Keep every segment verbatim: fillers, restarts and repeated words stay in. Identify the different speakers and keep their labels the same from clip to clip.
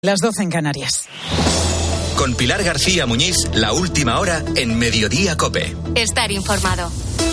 Speaker 1: Las doce en Canarias.
Speaker 2: Con Pilar García Muñiz, la última hora en Mediodía COPE.
Speaker 3: Estar informado.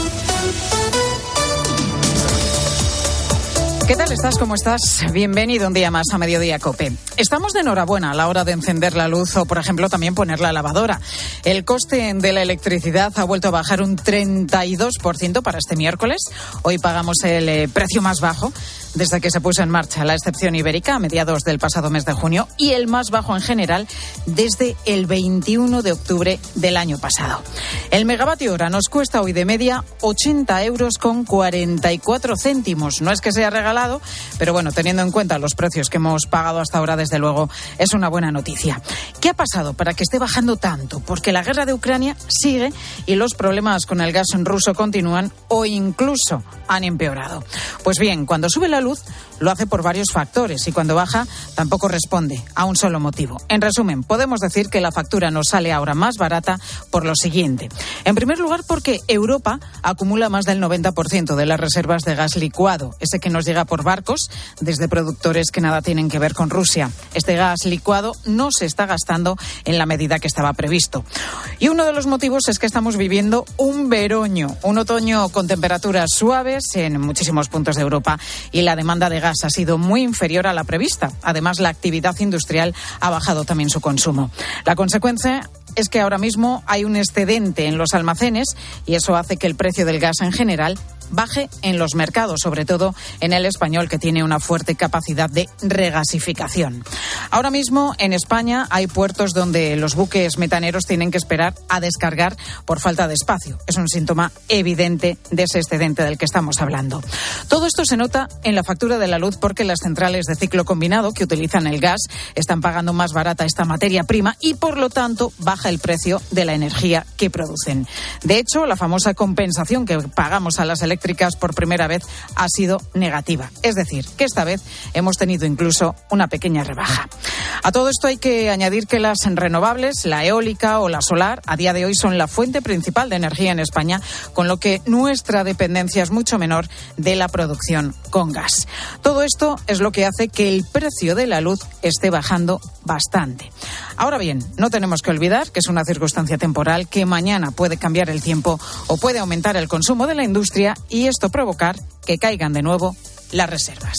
Speaker 1: ¿Qué tal estás? ¿Cómo estás? Bienvenido un día más a Mediodía COPE. Estamos de enhorabuena a la hora de encender la luz o, por ejemplo, también poner la lavadora. El coste de la electricidad ha vuelto a bajar un treinta y dos por ciento para este miércoles. Hoy pagamos el eh, precio más bajo desde que se puso en marcha la excepción ibérica a mediados del pasado mes de junio y el más bajo en general desde el veintiuno de octubre del año pasado. El megavatio hora nos cuesta hoy de media ochenta euros con cuarenta y cuatro céntimos. No es que sea regalado, pero bueno, teniendo en cuenta los precios que hemos pagado hasta ahora, desde luego es una buena noticia. ¿Qué ha pasado para que esté bajando tanto? Porque la guerra de Ucrania sigue y los problemas con el gas ruso continúan o incluso han empeorado. Pues bien, cuando sube la luz lo hace por varios factores y cuando baja tampoco responde a un solo motivo. En resumen, podemos decir que la factura nos sale ahora más barata por lo siguiente. En primer lugar, porque Europa acumula más del noventa por ciento de las reservas de gas licuado, ese que nos llega por barcos desde productores que nada tienen que ver con Rusia. Este gas licuado no se está gastando en la medida que estaba previsto. Y uno de los motivos es que estamos viviendo un veroño, un otoño con temperaturas suaves en muchísimos puntos de Europa y la demanda de gas ha sido muy inferior a la prevista. Además, la actividad industrial ha bajado también su consumo. La consecuencia es que ahora mismo hay un excedente en los almacenes y eso hace que el precio del gas en general baje en los mercados, sobre todo en el español, que tiene una fuerte capacidad de regasificación. Ahora mismo en España hay puertos donde los buques metaneros tienen que esperar a descargar por falta de espacio. Es un síntoma evidente de ese excedente del que estamos hablando. Todo esto se nota en la factura de la luz porque las centrales de ciclo combinado que utilizan el gas están pagando más barata esta materia prima y, por lo tanto, baja el precio de la energía que producen. De hecho, la famosa compensación que pagamos a las eléctricas por primera vez ha sido negativa. Es decir, que esta vez hemos tenido incluso una pequeña rebaja. A todo esto hay que añadir que las renovables, la eólica o la solar, a día de hoy son la fuente principal de energía en España, con lo que nuestra dependencia es mucho menor de la producción con gas. Todo esto es lo que hace que el precio de la luz esté bajando bastante. Ahora bien, no tenemos que olvidar que es una circunstancia temporal, que mañana puede cambiar el tiempo o puede aumentar el consumo de la industria y esto provocar que caigan de nuevo las reservas.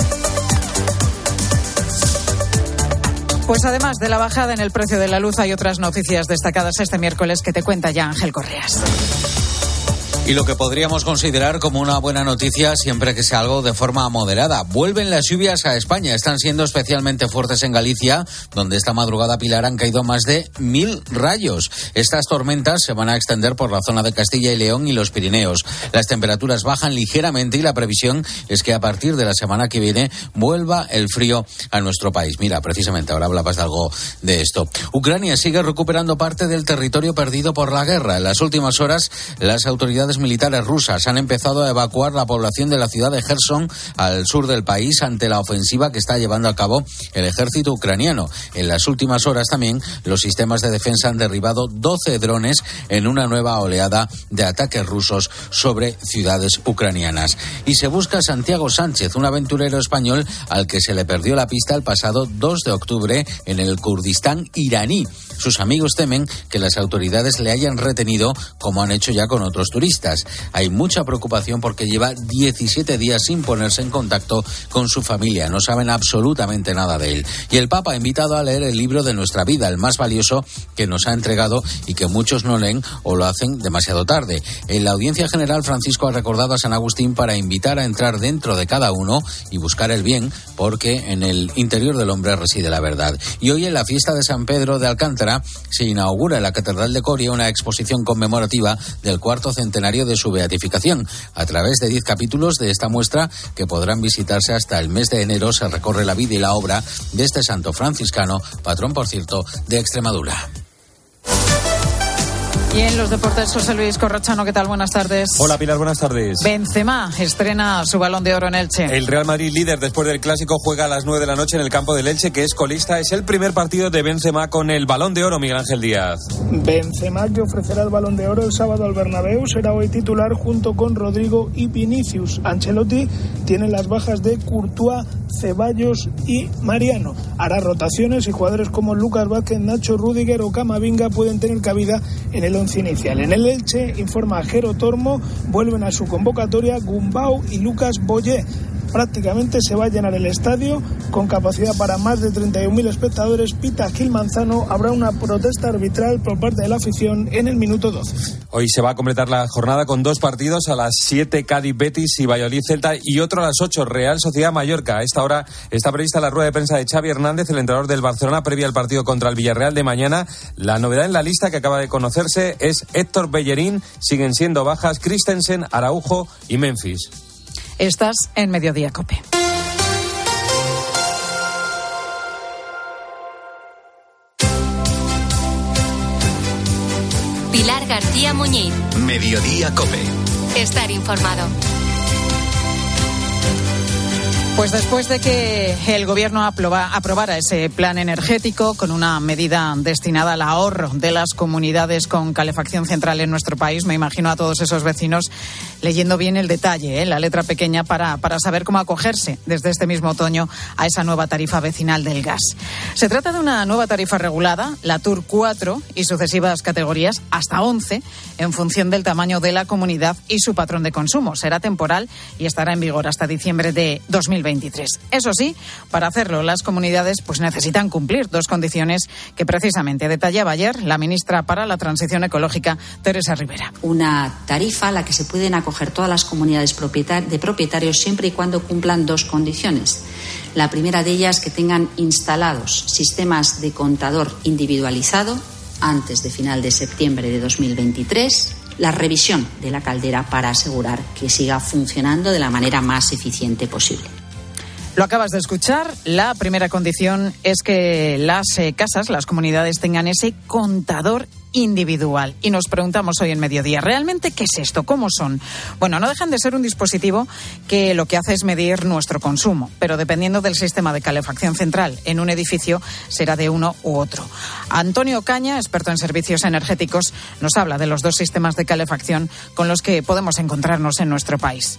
Speaker 1: Pues además de la bajada en el precio de la luz, hay otras noticias destacadas este miércoles que te cuenta ya Ángel Correas.
Speaker 4: Y lo que podríamos considerar como una buena noticia, siempre que sea algo de forma moderada. Vuelven las lluvias a España. Están siendo especialmente fuertes en Galicia, donde esta madrugada, Pilar, han caído más de mil rayos. Estas tormentas se van a extender por la zona de Castilla y León y los Pirineos. Las temperaturas bajan ligeramente y la previsión es que a partir de la semana que viene vuelva el frío a nuestro país. Mira, precisamente ahora hablabas de algo de esto. Ucrania sigue recuperando parte del territorio perdido por la guerra. En las últimas horas, las autoridades militares rusas han empezado a evacuar la población de la ciudad de Gerson al sur del país ante la ofensiva que está llevando a cabo el ejército ucraniano. En las últimas horas también los sistemas de defensa han derribado doce drones en una nueva oleada de ataques rusos sobre ciudades ucranianas. Y se busca a Santiago Sánchez, un aventurero español al que se le perdió la pista el pasado dos de octubre en el Kurdistán iraní. Sus amigos temen que las autoridades le hayan retenido, como han hecho ya con otros turistas. Hay mucha preocupación porque lleva diecisiete días sin ponerse en contacto con su familia. No saben absolutamente nada de él. Y el Papa ha invitado a leer el libro de nuestra vida, el más valioso que nos ha entregado y que muchos no leen o lo hacen demasiado tarde. En la audiencia general, Francisco ha recordado a San Agustín para invitar a entrar dentro de cada uno y buscar el bien, porque en el interior del hombre reside la verdad. Y hoy, en la fiesta de San Pedro de Alcántara, se inaugura en la Catedral de Coria una exposición conmemorativa del cuarto centenario de su beatificación. A través de diez capítulos de esta muestra, que podrán visitarse hasta el mes de enero, se recorre la vida y la obra de este santo franciscano, patrón, por cierto, de Extremadura.
Speaker 1: Y en los deportes, José Luis Corrochano, ¿qué tal? Buenas tardes.
Speaker 3: Hola Pilar, buenas tardes.
Speaker 1: Benzema estrena su Balón de Oro en Elche.
Speaker 3: El Real Madrid, líder después del Clásico, juega a las nueve de la noche en el campo del Elche, que es colista. Es el primer partido de Benzema con el Balón de Oro, Miguel Ángel Díaz.
Speaker 5: Benzema, que ofrecerá el Balón de Oro el sábado al Bernabéu, será hoy titular junto con Rodrigo y Vinicius. Ancelotti tiene las bajas de Courtois, Ceballos y Mariano. Hará rotaciones y jugadores como Lucas Vázquez, Nacho, Rüdiger o Camavinga pueden tener cabida en el once inicial. En el Elche, informa Jero Tormo, vuelven a su convocatoria Gumbau y Lucas Boyé. Prácticamente se va a llenar el estadio con capacidad para más de treinta y un mil espectadores. Pita Gil Manzano, habrá una protesta arbitral por parte de la afición en el minuto doce.
Speaker 3: Hoy se va a completar la jornada con dos partidos: a las siete Cádiz Betis y Valladolid Celta, y otro a las ocho Real Sociedad Mallorca. A esta hora está prevista la rueda de prensa de Xavi Hernández, el entrenador del Barcelona, previa al partido contra el Villarreal de mañana. La novedad en la lista que acaba de conocerse es Héctor Bellerín. Siguen siendo bajas Christensen, Araujo y Memphis.
Speaker 1: Estás en Mediodía COPE.
Speaker 6: Pilar García Muñiz.
Speaker 2: Mediodía COPE.
Speaker 6: Estar informado.
Speaker 1: Pues después de que el Gobierno aproba, aprobara ese plan energético con una medida destinada al ahorro de las comunidades con calefacción central en nuestro país, me imagino a todos esos vecinos leyendo bien el detalle, ¿eh? la letra pequeña, para, para saber cómo acogerse desde este mismo otoño a esa nueva tarifa vecinal del gas. Se trata de una nueva tarifa regulada, la T U R cuatro, y sucesivas categorías hasta once, en función del tamaño de la comunidad y su patrón de consumo. Será temporal y estará en vigor hasta diciembre de dos mil veintitrés. Eso sí, para hacerlo, las comunidades pues necesitan cumplir dos condiciones que precisamente detallaba ayer la ministra para la Transición Ecológica, Teresa Rivera.
Speaker 7: Una tarifa a la que se pueden acoger todas las comunidades de propietarios siempre y cuando cumplan dos condiciones. La primera de ellas, que tengan instalados sistemas de contador individualizado antes de final de septiembre de dos mil veintitrés. La revisión de la caldera para asegurar que siga funcionando de la manera más eficiente posible.
Speaker 1: Lo acabas de escuchar. La primera condición es que las eh, casas, las comunidades, tengan ese contador individual. Y nos preguntamos hoy en Mediodía, ¿realmente qué es esto? ¿Cómo son? Bueno, no dejan de ser un dispositivo que lo que hace es medir nuestro consumo, pero dependiendo del sistema de calefacción central en un edificio, será de uno u otro. Antonio Caña, experto en servicios energéticos, nos habla de los dos sistemas de calefacción con los que podemos encontrarnos en nuestro país.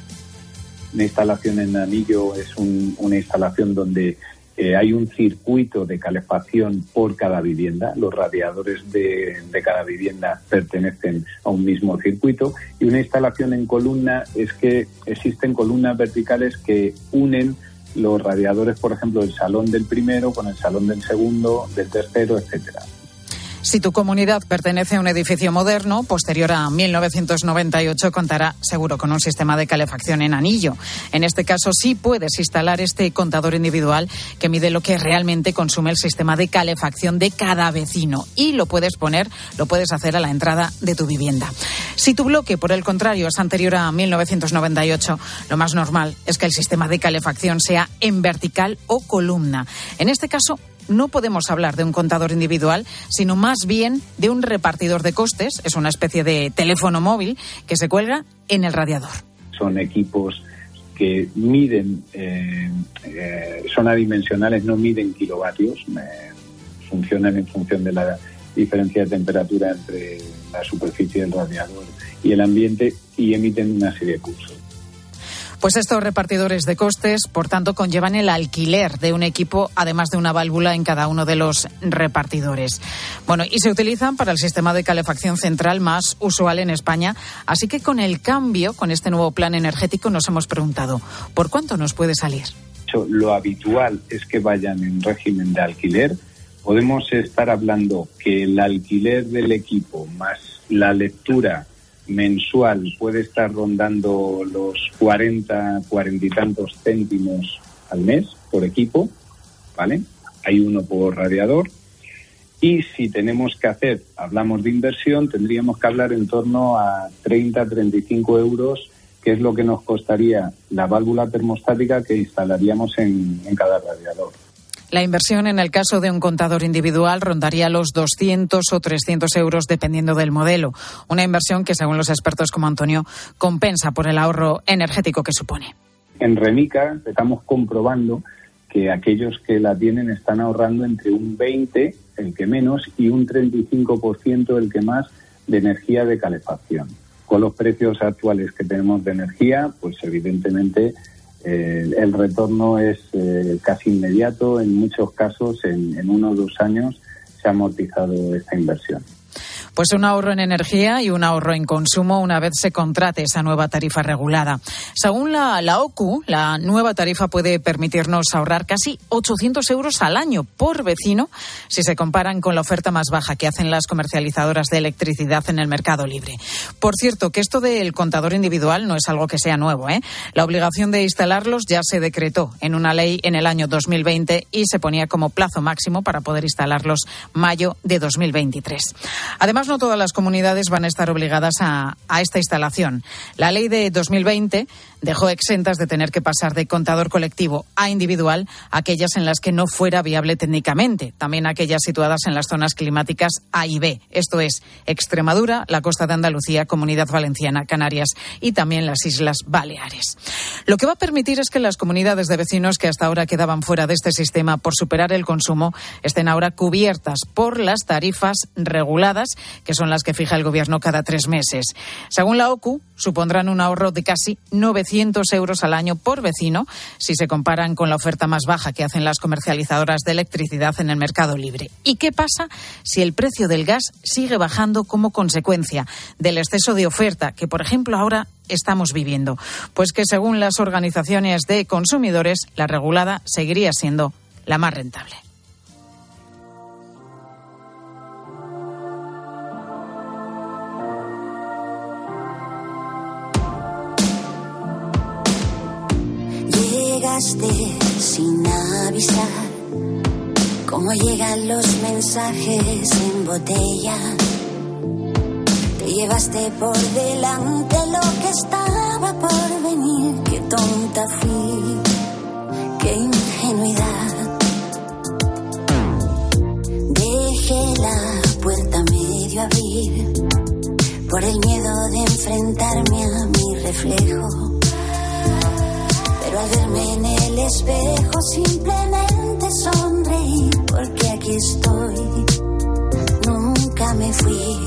Speaker 8: Una instalación en anillo es un, una instalación donde eh, hay un circuito de calefacción por cada vivienda. Los radiadores de, de cada vivienda pertenecen a un mismo circuito. Y una instalación en columna es que existen columnas verticales que unen los radiadores, por ejemplo, del salón del primero con el salón del segundo, del tercero, etcétera.
Speaker 1: Si tu comunidad pertenece a un edificio moderno, posterior a mil novecientos noventa y ocho, contará seguro con un sistema de calefacción en anillo. En este caso sí puedes instalar este contador individual que mide lo que realmente consume el sistema de calefacción de cada vecino, y lo puedes poner, lo puedes hacer a la entrada de tu vivienda. Si tu bloque, por el contrario, es anterior a mil novecientos noventa y ocho, lo más normal es que el sistema de calefacción sea en vertical o columna. En este caso, no podemos hablar de un contador individual, sino más bien de un repartidor de costes. Es una especie de teléfono móvil que se cuelga en el radiador.
Speaker 8: Son equipos que miden, eh, eh, son adimensionales, no miden kilovatios, eh, funcionan en función de la diferencia de temperatura entre la superficie del radiador y el ambiente, y emiten una serie de pulsos.
Speaker 1: Pues estos repartidores de costes, por tanto, conllevan el alquiler de un equipo, además de una válvula en cada uno de los repartidores. Bueno, y se utilizan para el sistema de calefacción central más usual en España. Así que con el cambio, con este nuevo plan energético, nos hemos preguntado, ¿por cuánto nos puede salir?
Speaker 8: Lo habitual es que vayan en régimen de alquiler. Podemos estar hablando que el alquiler del equipo más la lectura mensual puede estar rondando los cuarenta, cuarenta y tantos céntimos al mes por equipo, ¿vale? Hay uno por radiador. Y si tenemos que hacer, hablamos de inversión, tendríamos que hablar en torno a treinta, treinta y cinco euros, que es lo que nos costaría la válvula termostática que instalaríamos en, en cada radiador.
Speaker 1: La inversión en el caso de un contador individual rondaría los doscientos o trescientos euros dependiendo del modelo. Una inversión que, según los expertos como Antonio, compensa por el ahorro energético que supone.
Speaker 8: En Remica estamos comprobando que aquellos que la tienen están ahorrando entre un veinte por ciento, el que menos, y un treinta y cinco por ciento, el que más, de energía de calefacción. Con los precios actuales que tenemos de energía, pues evidentemente eh, el retorno es eh, casi inmediato. En muchos casos, en, en uno o dos años, se ha amortizado esta inversión.
Speaker 1: Pues un ahorro en energía y un ahorro en consumo una vez se contrate esa nueva tarifa regulada. Según la, la O C U, la nueva tarifa puede permitirnos ahorrar casi ochocientos euros al año por vecino si se comparan con la oferta más baja que hacen las comercializadoras de electricidad en el mercado libre. Por cierto, que esto del contador individual no es algo que sea nuevo, ¿eh? La obligación de instalarlos ya se decretó en una ley en el año dos mil veinte y se ponía como plazo máximo para poder instalarlos mayo de dos mil veintitrés. Además, no todas las comunidades van a estar obligadas a, a esta instalación. La ley de dos mil veinte dejó exentas de tener que pasar de contador colectivo a individual aquellas en las que no fuera viable técnicamente, también aquellas situadas en las zonas climáticas A y B, esto es Extremadura, la costa de Andalucía, Comunidad Valenciana, Canarias y también las Islas Baleares. Lo que va a permitir es que las comunidades de vecinos que hasta ahora quedaban fuera de este sistema por superar el consumo estén ahora cubiertas por las tarifas reguladas, que son las que fija el Gobierno cada tres meses. Según la O C U, supondrán un ahorro de casi novecientos euros al año por vecino si se comparan con la oferta más baja que hacen las comercializadoras de electricidad en el mercado libre. ¿Y qué pasa si el precio del gas sigue bajando como consecuencia del exceso de oferta que, por ejemplo, ahora estamos viviendo? Pues que, según las organizaciones de consumidores, la regulada seguiría siendo la más rentable.
Speaker 9: Llegaste sin avisar, como llegan los mensajes en botella. Te llevaste por delante lo que estaba por venir. Qué tonta fui, qué ingenuidad. Dejé la puerta medio abrir por el miedo de enfrentarme a mi reflejo. Pero al verme en el espejo simplemente sonreí, porque aquí estoy, nunca me fui.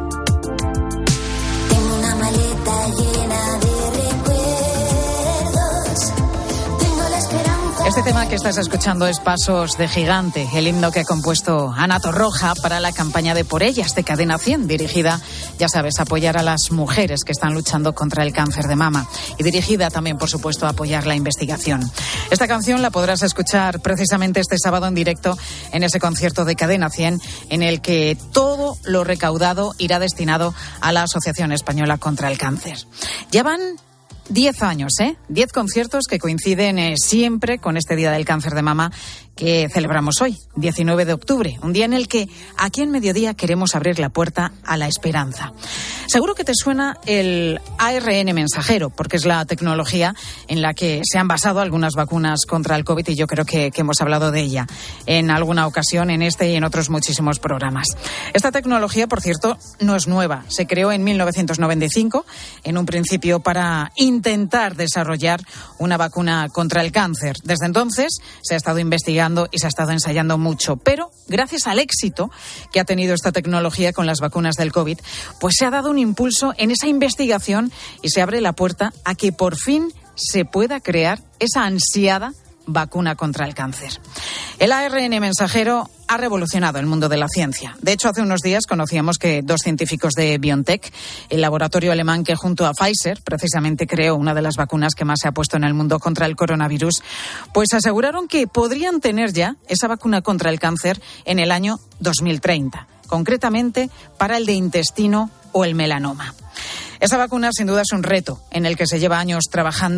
Speaker 9: Tengo una maleta llena de recuerdos, tengo la esperanza.
Speaker 1: Este tema que estás escuchando es Pasos de Gigante, el himno que ha compuesto Ana Torroja para la campaña de Por Ellas de Cadena cien, dirigida, ya sabes, a apoyar a las mujeres que están luchando contra el cáncer de mama y dirigida también, por supuesto, a apoyar la investigación. Esta canción la podrás escuchar precisamente este sábado en directo en ese concierto de Cadena cien, en el que todo lo recaudado irá destinado a la Asociación Española contra el Cáncer. Ya van Diez años, ¿eh? Diez conciertos que coinciden eh, siempre con este Día del Cáncer de Mama que celebramos hoy, diecinueve de octubre, un día en el que aquí en Mediodía queremos abrir la puerta a la esperanza. Seguro que te suena el A R N mensajero, porque es la tecnología en la que se han basado algunas vacunas contra el COVID y yo creo que, que hemos hablado de ella en alguna ocasión en este y en otros muchísimos programas. Esta tecnología, por cierto, no es nueva. Se creó en mil novecientos noventa y cinco, en un principio para intentar desarrollar una vacuna contra el cáncer. Desde entonces se ha estado investigando y se ha estado ensayando mucho, pero gracias al éxito que ha tenido esta tecnología con las vacunas del COVID, pues se ha dado un impulso en esa investigación y se abre la puerta a que por fin se pueda crear esa ansiada vacuna contra el cáncer. El A R N mensajero ha revolucionado el mundo de la ciencia. De hecho, hace unos días conocíamos que dos científicos de BioNTech, el laboratorio alemán que junto a Pfizer precisamente creó una de las vacunas que más se ha puesto en el mundo contra el coronavirus, pues aseguraron que podrían tener ya esa vacuna contra el cáncer en el año dos mil treinta, concretamente para el de intestino o el melanoma. Esa vacuna sin duda es un reto en el que se lleva años trabajando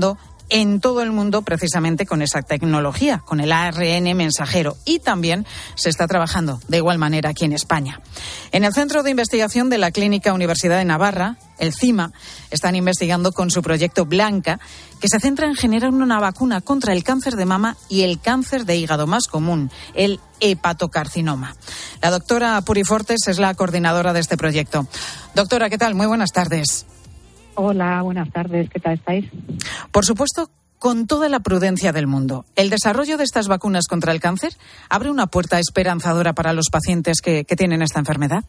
Speaker 1: en todo el mundo precisamente con esa tecnología, con el A R N mensajero, y también se está trabajando de igual manera aquí en España. En el Centro de Investigación de la Clínica Universidad de Navarra, el CIMA, están investigando con su proyecto Blanca, que se centra en generar una vacuna contra el cáncer de mama y el cáncer de hígado más común, el hepatocarcinoma. La doctora Puri Fortes es la coordinadora de este proyecto. Doctora, ¿qué tal? Muy buenas tardes.
Speaker 10: Hola, buenas tardes. ¿Qué tal estáis?
Speaker 1: Por supuesto, con toda la prudencia del mundo, el desarrollo de estas vacunas contra el cáncer abre una puerta esperanzadora para los pacientes que, que tienen esta enfermedad.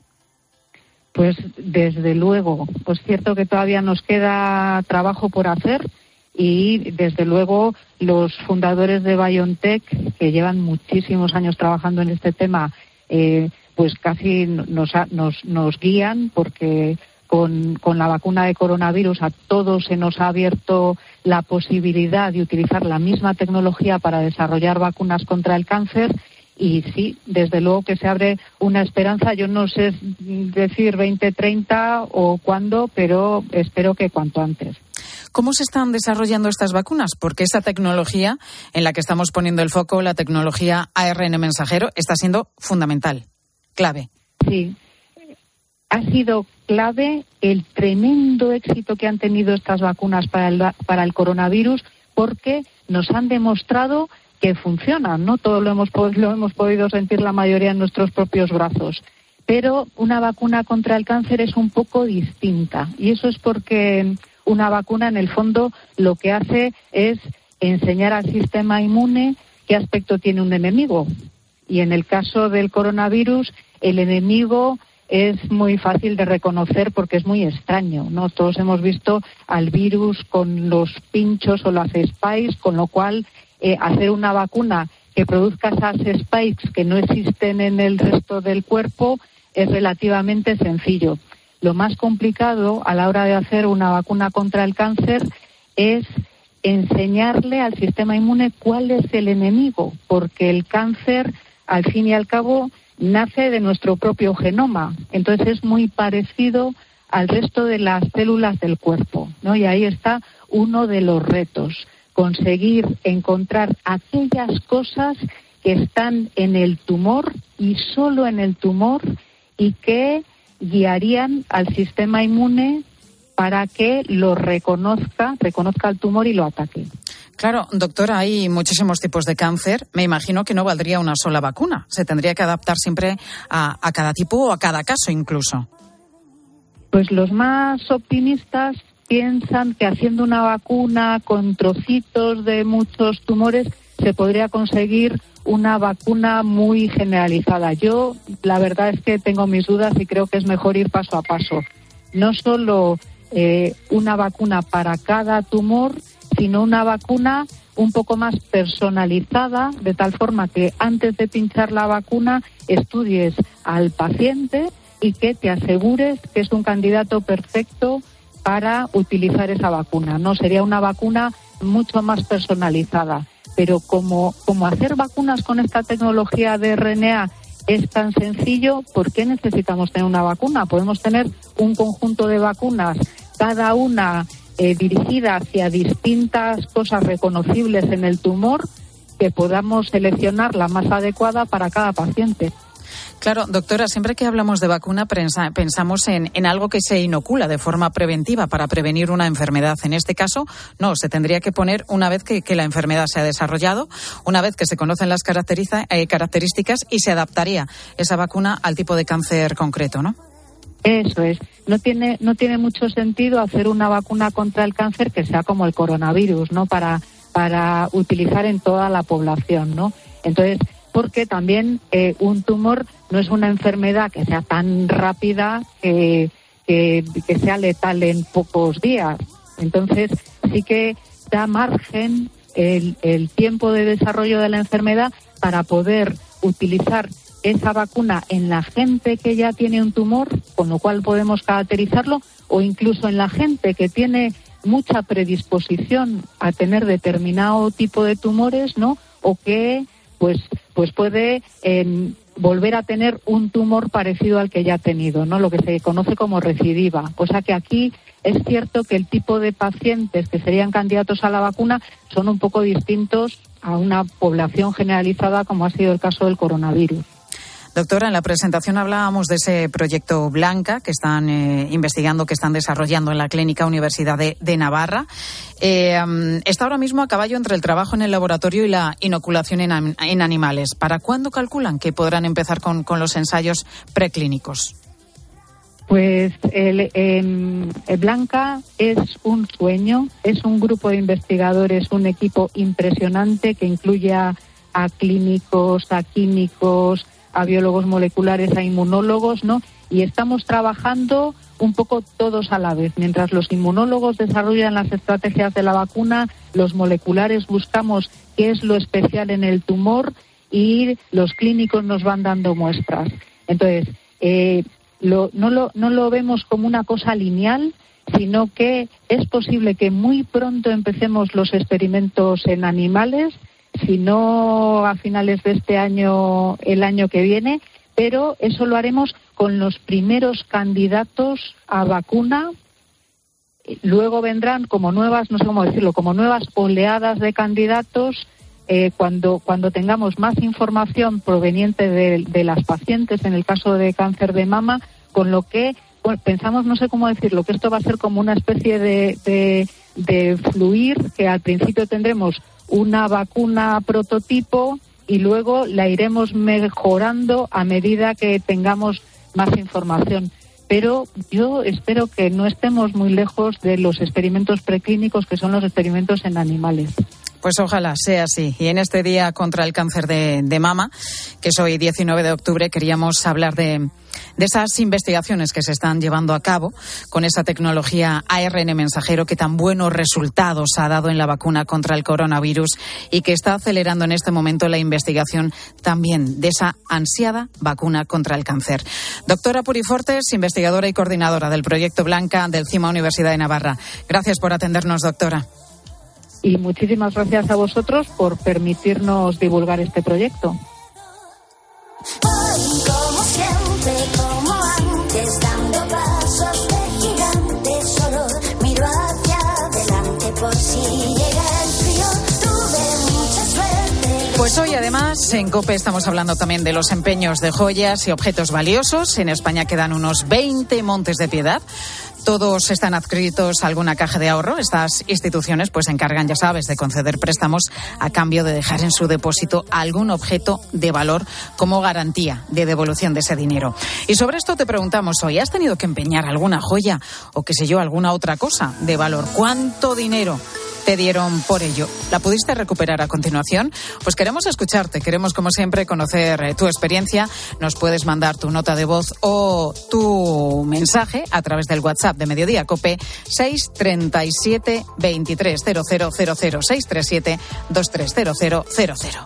Speaker 10: Pues desde luego, pues cierto que todavía nos queda trabajo por hacer y desde luego los fundadores de BioNTech, que llevan muchísimos años trabajando en este tema, eh, pues casi nos, nos, nos guían porque con, con la vacuna de coronavirus a todos se nos ha abierto la posibilidad de utilizar la misma tecnología para desarrollar vacunas contra el cáncer. Y sí, desde luego que se abre una esperanza. Yo no sé decir veinte treinta o cuándo, pero espero que cuanto antes.
Speaker 1: ¿Cómo se están desarrollando estas vacunas? Porque esa tecnología en la que estamos poniendo el foco, la tecnología A R N mensajero, está siendo fundamental, clave.
Speaker 10: Sí, ha sido clave el tremendo éxito que han tenido estas vacunas para el, para el coronavirus, porque nos han demostrado que funcionan, ¿no? Todo lo hemos, lo hemos podido sentir la mayoría en nuestros propios brazos. Pero una vacuna contra el cáncer es un poco distinta. Y eso es porque una vacuna, en el fondo, lo que hace es enseñar al sistema inmune qué aspecto tiene un enemigo. Y en el caso del coronavirus, el enemigo es muy fácil de reconocer porque es muy extraño, ¿no? Todos hemos visto al virus con los pinchos o las spikes, con lo cual Eh, hacer una vacuna que produzca esas spikes que no existen en el resto del cuerpo es relativamente sencillo. Lo más complicado a la hora de hacer una vacuna contra el cáncer es enseñarle al sistema inmune cuál es el enemigo, porque el cáncer, al fin y al cabo, nace de nuestro propio genoma. Entonces es muy parecido al resto de las células del cuerpo, ¿no? Y ahí está uno de los retos. Conseguir encontrar aquellas cosas que están en el tumor y solo en el tumor y que guiarían al sistema inmune para que lo reconozca, reconozca el tumor y lo ataque.
Speaker 1: Claro, doctora, hay muchísimos tipos de cáncer. Me imagino que no valdría una sola vacuna. Se tendría que adaptar siempre a, a cada tipo o a cada caso incluso.
Speaker 10: Pues los más optimistas piensan que haciendo una vacuna con trocitos de muchos tumores se podría conseguir una vacuna muy generalizada. Yo, la verdad es que tengo mis dudas y creo que es mejor ir paso a paso. No solo eh, una vacuna para cada tumor, sino una vacuna un poco más personalizada, de tal forma que antes de pinchar la vacuna estudies al paciente y que te asegures que es un candidato perfecto para utilizar esa vacuna, ¿no? Sería una vacuna mucho más personalizada. Pero como, como hacer vacunas con esta tecnología de R N A es tan sencillo, ¿por qué necesitamos tener una vacuna? Podemos tener un conjunto de vacunas, cada una eh, dirigida hacia distintas cosas reconocibles en el tumor, que podamos seleccionar la más adecuada para cada paciente.
Speaker 1: Claro, doctora, siempre que hablamos de vacuna pensa, pensamos en, en algo que se inocula de forma preventiva para prevenir una enfermedad. En este caso, no, se tendría que poner una vez que, que la enfermedad se ha desarrollado, una vez que se conocen las caracteriza, eh, características y se adaptaría esa vacuna al tipo de cáncer concreto, ¿no?
Speaker 10: Eso es. No tiene, no tiene mucho sentido hacer una vacuna contra el cáncer que sea como el coronavirus, ¿no? Para, para utilizar en toda la población, ¿no? Entonces, porque también eh, un tumor no es una enfermedad que sea tan rápida que, que, que sea letal en pocos días. Entonces, sí que da margen el, el tiempo de desarrollo de la enfermedad para poder utilizar esa vacuna en la gente que ya tiene un tumor, con lo cual podemos caracterizarlo, o incluso en la gente que tiene mucha predisposición a tener determinado tipo de tumores, ¿no? O que pues pues puede eh, volver a tener un tumor parecido al que ya ha tenido, ¿no? Lo que se conoce como recidiva. O sea que aquí es cierto que el tipo de pacientes que serían candidatos a la vacuna son un poco distintos a una población generalizada como ha sido el caso del coronavirus.
Speaker 1: Doctora, en la presentación hablábamos de ese proyecto Blanca que están eh, investigando, que están desarrollando en la Clínica Universidad de, de Navarra. Eh, um, está ahora mismo a caballo entre el trabajo en el laboratorio y la inoculación en, en animales. ¿Para cuándo calculan que podrán empezar con, con los ensayos preclínicos?
Speaker 10: Pues el, el, el Blanca es un sueño, es un grupo de investigadores, un equipo impresionante que incluye a, a clínicos, a químicos, a biólogos moleculares, a inmunólogos, ¿no? Y estamos trabajando un poco todos a la vez. Mientras los inmunólogos desarrollan las estrategias de la vacuna, los moleculares buscamos qué es lo especial en el tumor y los clínicos nos van dando muestras. Entonces, eh, lo, no, lo, no lo vemos como una cosa lineal, sino que es posible que muy pronto empecemos los experimentos en animales, si no a finales de este año, el año que viene, pero eso lo haremos con los primeros candidatos a vacuna. Luego vendrán como nuevas, no sé cómo decirlo, como nuevas oleadas de candidatos eh, cuando cuando tengamos más información proveniente de, de las pacientes, en el caso de cáncer de mama, con lo que bueno, pensamos, no sé cómo decirlo, que esto va a ser como una especie de, de, de fluir, que al principio tendremos una vacuna prototipo y luego la iremos mejorando a medida que tengamos más información. Pero yo espero que no estemos muy lejos de los experimentos preclínicos, que son los experimentos en animales.
Speaker 1: Pues ojalá sea así. Y en este día contra el cáncer de, de mama, que es hoy diecinueve de octubre, queríamos hablar de, de esas investigaciones que se están llevando a cabo con esa tecnología A R N mensajero que tan buenos resultados ha dado en la vacuna contra el coronavirus y que está acelerando en este momento la investigación también de esa ansiada vacuna contra el cáncer. Doctora Purifortes, investigadora y coordinadora del proyecto Blanca del CIMA Universidad de Navarra. Gracias por atendernos, doctora.
Speaker 10: Y muchísimas gracias a vosotros por permitirnos divulgar este proyecto.
Speaker 9: Hoy, como siempre, como antes, dando pasos de gigante, solo miro hacia adelante por si llega el frío. Tuve mucha suerte.
Speaker 1: Pues hoy, además, en COPE estamos hablando también de los empeños de joyas y objetos valiosos. En España quedan unos veinte montes de piedad. Todos están adscritos a alguna caja de ahorro. Estas instituciones pues se encargan, ya sabes, de conceder préstamos a cambio de dejar en su depósito algún objeto de valor como garantía de devolución de ese dinero. Y sobre esto te preguntamos hoy, ¿has tenido que empeñar alguna joya o qué sé yo, alguna otra cosa de valor? ¿Cuánto dinero te dieron por ello? ¿La pudiste recuperar a continuación? Pues queremos escucharte, queremos como siempre conocer eh, tu experiencia. Nos puedes mandar tu nota de voz o tu mensaje a través del WhatsApp de Mediodía COPE seis treinta y siete veintitrés cero cero cero cero seis treinta y siete veintitrés cero cero cero cero.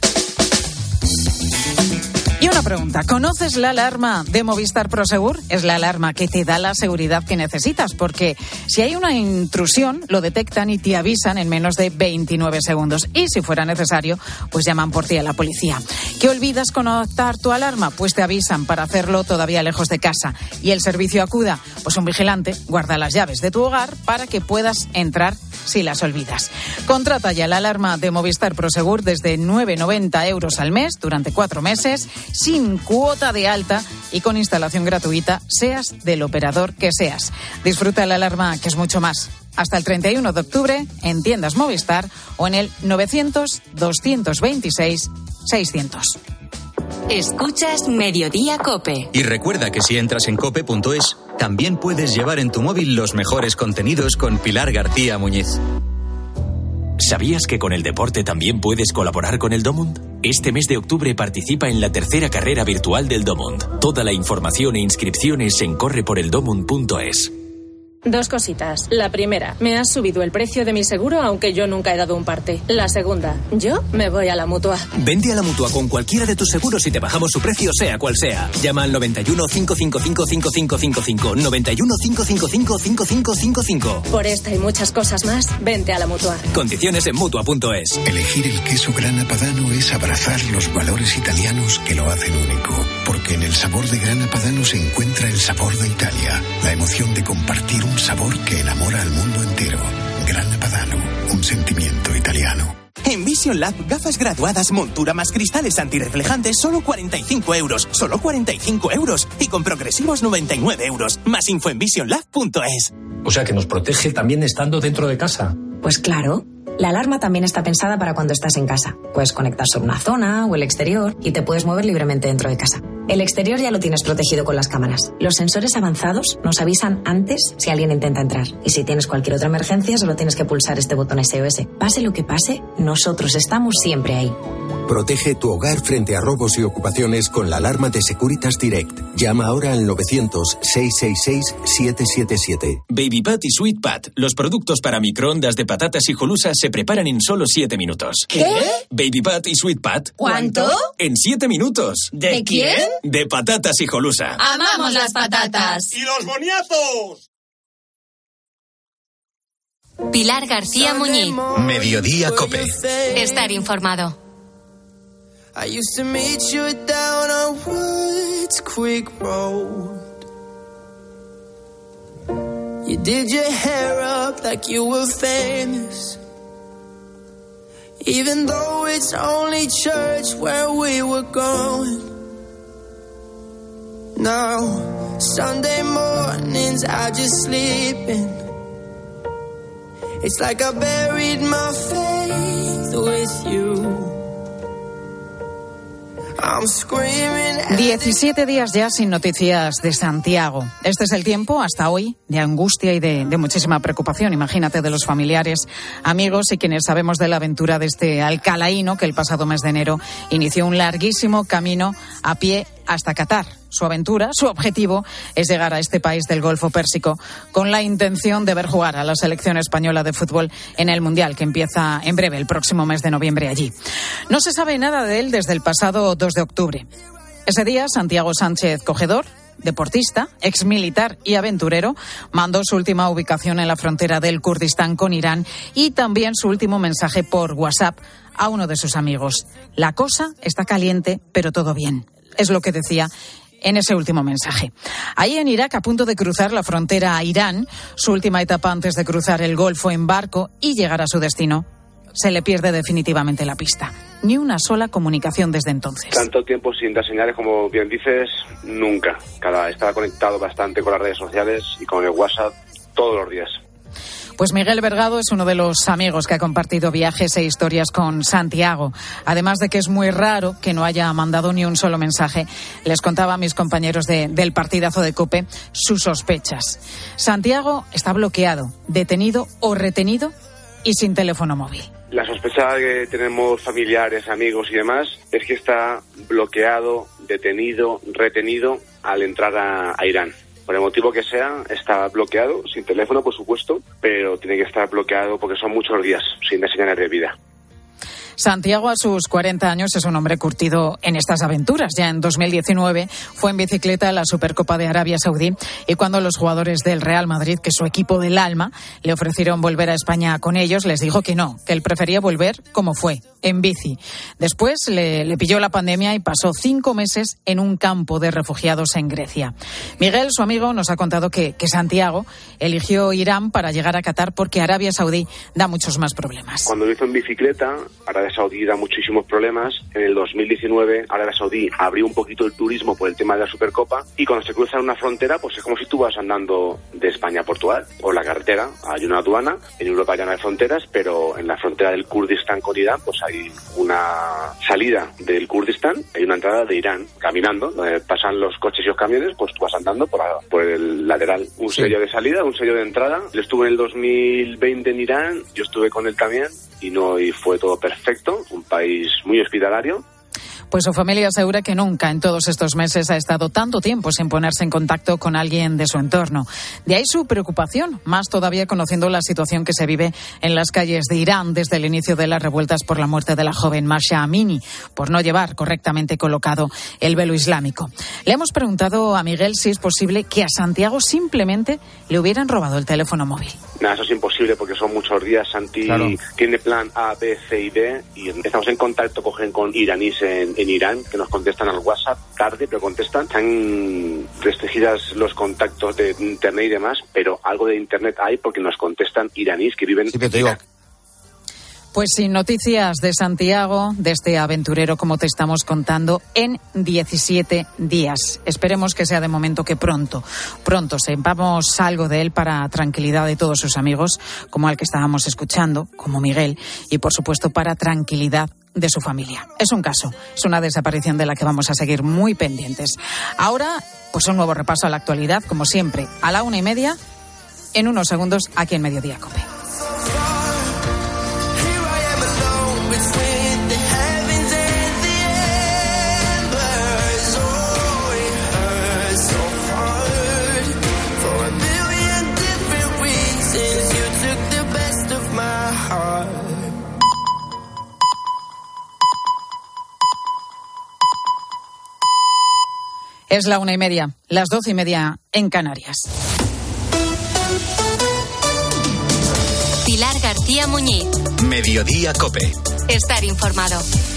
Speaker 1: Y una pregunta, ¿conoces la alarma de Movistar Prosegur? Es la alarma que te da la seguridad que necesitas, porque si hay una intrusión, lo detectan y te avisan en menos de veintinueve segundos. Y si fuera necesario, pues llaman por ti a la policía. ¿Qué olvidas conectar tu alarma? Pues te avisan para hacerlo todavía lejos de casa. Y el servicio acuda, pues un vigilante guarda las llaves de tu hogar para que puedas entrar si las olvidas. Contrata ya la alarma de Movistar Prosegur desde nueve noventa euros al mes durante cuatro meses, sin cuota de alta y con instalación gratuita, seas del operador que seas. Disfruta la alarma, que es mucho más. Hasta el treinta y uno de octubre en tiendas Movistar o en el novecientos doscientos veintiséis seiscientos.
Speaker 6: Escuchas Mediodía COPE.
Speaker 2: Y recuerda que si entras en cope punto es, también puedes llevar en tu móvil los mejores contenidos con Pilar García Muñiz.
Speaker 11: ¿Sabías que con el deporte también puedes colaborar con el Domund? Este mes de octubre participa en la tercera carrera virtual del Domund. Toda la información e inscripciones en corre por el domund punto es.
Speaker 12: Dos cositas. La primera, me has subido el precio de mi seguro aunque yo nunca he dado un parte. La segunda, yo me voy a la Mutua.
Speaker 13: Vente a la Mutua con cualquiera de tus seguros y te bajamos su precio sea cual sea. Llama al noventa y uno, cinco cinco cinco, cinco cinco cinco cinco, noventa y uno, cinco cinco cinco, cinco cinco cinco cinco.
Speaker 12: Por esta y muchas cosas más, vente a la Mutua.
Speaker 13: Condiciones en Mutua punto es.
Speaker 14: Elegir el queso Grana Padano es abrazar los valores italianos que lo hacen único. Porque en el sabor de Grana Padano se encuentra el sabor de Italia, la emoción de compartir un sabor que enamora al mundo entero. Grana Padano, un sentimiento italiano.
Speaker 15: En Vision Lab, gafas graduadas, montura más cristales antirreflejantes, solo cuarenta y cinco euros. Solo cuarenta y cinco euros. Y con progresivos noventa y nueve euros. Más info en vision lab punto es.
Speaker 16: O sea que nos protege también estando dentro de casa.
Speaker 17: Pues claro. La alarma también está pensada para cuando estás en casa. Puedes conectar sobre una zona o el exterior y te puedes mover libremente dentro de casa. El exterior ya lo tienes protegido con las cámaras. Los sensores avanzados nos avisan antes si alguien intenta entrar. Y si tienes cualquier otra emergencia, solo tienes que pulsar este botón S O S. Pase lo que pase, nosotros estamos siempre ahí.
Speaker 18: Protege tu hogar frente a robos y ocupaciones con la alarma de Securitas Direct. Llama ahora al novecientos, seiscientos sesenta y seis, setecientos setenta y siete.
Speaker 11: Baby Pat y Sweet Pat, los productos para microondas de patatas y jolusa se preparan en solo siete minutos.
Speaker 19: ¿Qué?
Speaker 11: Baby Pat y Sweet Pat.
Speaker 19: ¿Cuánto?
Speaker 11: En siete minutos.
Speaker 19: ¿De quién?
Speaker 11: De patatas y jolusa.
Speaker 19: ¡Amamos las patatas!
Speaker 20: ¡Y los boniatos!
Speaker 6: Pilar García Muñiz.
Speaker 2: Mediodía COPE.
Speaker 6: Estar informado.
Speaker 21: I used to meet you down on Woods Creek Road. You did your hair up like you were famous, even though it's only church where we were going. Now, Sunday mornings I just sleeping. It's like I buried my faith with you.
Speaker 1: diecisiete días ya sin noticias de Santiago. Este es el tiempo, hasta hoy, de angustia y de, de muchísima preocupación. Imagínate, de los familiares, amigos y quienes sabemos de la aventura de este alcalaíno que el pasado mes de enero inició un larguísimo camino a pie hasta Qatar. Su aventura, su objetivo es llegar a este país del Golfo Pérsico con la intención de ver jugar a la selección española de fútbol en el Mundial, que empieza en breve, el próximo mes de noviembre allí. No se sabe nada de él desde el pasado dos de octubre. Ese día, Santiago Sánchez Cogedor, deportista, exmilitar y aventurero, mandó su última ubicación en la frontera del Kurdistán con Irán y también su último mensaje por WhatsApp a uno de sus amigos. La cosa está caliente, pero todo bien. Es lo que decía en ese último mensaje. Ahí en Irak, a punto de cruzar la frontera a Irán, su última etapa antes de cruzar el Golfo en barco y llegar a su destino, se le pierde definitivamente la pista. Ni una sola comunicación desde entonces.
Speaker 22: Tanto tiempo sin dar señales, como bien dices, nunca. Cada estaba conectado bastante con las redes sociales y con el WhatsApp todos los días.
Speaker 1: Pues Miguel Vergado es uno de los amigos que ha compartido viajes e historias con Santiago. Además de que es muy raro que no haya mandado ni un solo mensaje, les contaba a mis compañeros de, del partidazo de COPE sus sospechas. Santiago está bloqueado, detenido o retenido y sin teléfono móvil.
Speaker 22: La sospecha que tenemos familiares, amigos y demás es que está bloqueado, detenido, retenido al entrar a, a Irán. Por el motivo que sea, está bloqueado, sin teléfono, por supuesto, pero tiene que estar bloqueado porque son muchos días sin dar señales de vida.
Speaker 1: Santiago, a sus cuarenta años, es un hombre curtido en estas aventuras. Ya en dos mil diecinueve fue en bicicleta a la Supercopa de Arabia Saudí y cuando los jugadores del Real Madrid, que es su equipo del alma, le ofrecieron volver a España con ellos, les dijo que no, que él prefería volver como fue, en bici. Después le, le pilló la pandemia y pasó cinco meses en un campo de refugiados en Grecia. Miguel, su amigo, nos ha contado que, que Santiago eligió Irán para llegar a Qatar porque Arabia Saudí da muchos más problemas.
Speaker 22: Cuando lo hizo en bicicleta, Arabia Saudí da muchísimos problemas. En el dos mil diecinueve, Arabia Saudí abrió un poquito el turismo por el tema de la Supercopa y cuando se cruza una frontera, pues es como si tú vas andando de España a Portugal. Por la carretera hay una aduana, en Europa ya no hay fronteras, pero en la frontera del Kurdistán con Irán, pues hay una salida del Kurdistán, hay una entrada de Irán, caminando, donde pasan los coches y los camiones, pues tú vas andando por, la, por el lateral. Un sí. sello de salida, un sello de entrada. Él estuvo en el dos mil veinte en Irán, yo estuve con él también, y no y fue todo perfecto, un país muy hospitalario.
Speaker 1: Pues su familia asegura que nunca en todos estos meses ha estado tanto tiempo sin ponerse en contacto con alguien de su entorno. De ahí su preocupación, más todavía conociendo la situación que se vive en las calles de Irán desde el inicio de las revueltas por la muerte de la joven Mahsa Amini, por no llevar correctamente colocado el velo islámico. Le hemos preguntado a Miguel si es posible que a Santiago simplemente le hubieran robado el teléfono móvil.
Speaker 22: Nada, eso es imposible porque son muchos días. Santi claro. tiene plan A, B, C y D y estamos en contacto cogen con iraníes en, en Irán que nos contestan al WhatsApp tarde, pero contestan. Están restringidas los contactos de internet y demás, pero algo de internet hay porque nos contestan iraníes que viven
Speaker 4: sí, pero te digo.
Speaker 1: Pues sin noticias de Santiago, de este aventurero, como te estamos contando, en diecisiete días. Esperemos que sea de momento que pronto, pronto sepamos algo de él para tranquilidad de todos sus amigos, como al que estábamos escuchando, como Miguel, y por supuesto para tranquilidad de su familia. Es un caso, es una desaparición de la que vamos a seguir muy pendientes. Ahora, pues un nuevo repaso a la actualidad, como siempre, a la una y media, en unos segundos, aquí en Mediodía COPE. Es la una y media, las doce y media en Canarias.
Speaker 6: Pilar García Muñiz.
Speaker 2: Mediodía COPE.
Speaker 6: Estar informado.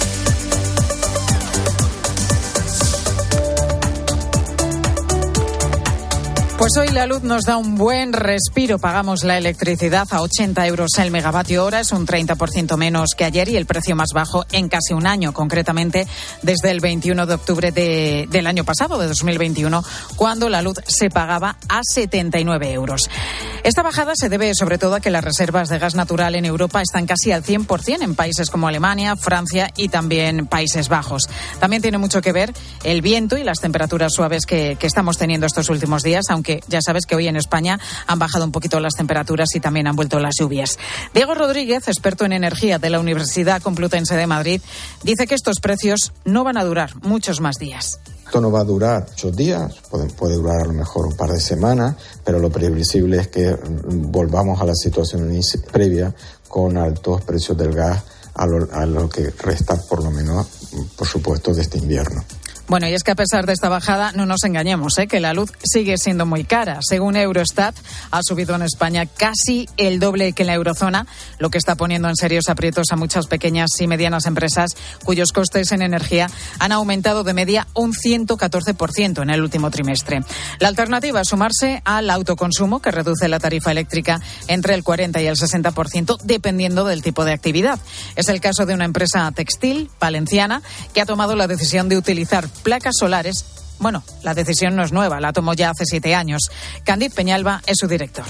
Speaker 1: Pues hoy la luz nos da un buen respiro. Pagamos la electricidad a ochenta euros el megavatio hora. Es un treinta por ciento menos que ayer y el precio más bajo en casi un año, concretamente desde el veintiuno de octubre de, del año pasado, de dos mil veintiuno, cuando la luz se pagaba a setenta y nueve euros. Esta bajada se debe sobre todo a que las reservas de gas natural en Europa están casi al cien por ciento en países como Alemania, Francia y también Países Bajos. También tiene mucho que ver el viento y las temperaturas suaves que, que estamos teniendo estos últimos días, aunque ya sabes que hoy en España han bajado un poquito las temperaturas y también han vuelto las lluvias. Diego Rodríguez, experto en energía de la Universidad Complutense de Madrid, dice que estos precios no van a durar muchos más días.
Speaker 20: Esto no va a durar muchos días, puede, puede durar a lo mejor un par de semanas, pero lo previsible es que volvamos a la situación previa con altos precios del gas a lo, a lo que resta por lo menos, por supuesto, de este invierno.
Speaker 1: Bueno, y es que a pesar de esta bajada, no nos engañemos, ¿eh? que la luz sigue siendo muy cara. Según Eurostat, ha subido en España casi el doble que en la eurozona, lo que está poniendo en serios aprietos a muchas pequeñas y medianas empresas cuyos costes en energía han aumentado de media un ciento catorce por ciento en el último trimestre. La alternativa es sumarse al autoconsumo, que reduce la tarifa eléctrica entre el cuarenta y el sesenta por ciento, dependiendo del tipo de actividad. Es el caso de una empresa textil valenciana que ha tomado la decisión de utilizar placas solares. Bueno, la decisión no es nueva, la tomó ya hace siete años. Candid Peñalba es su director.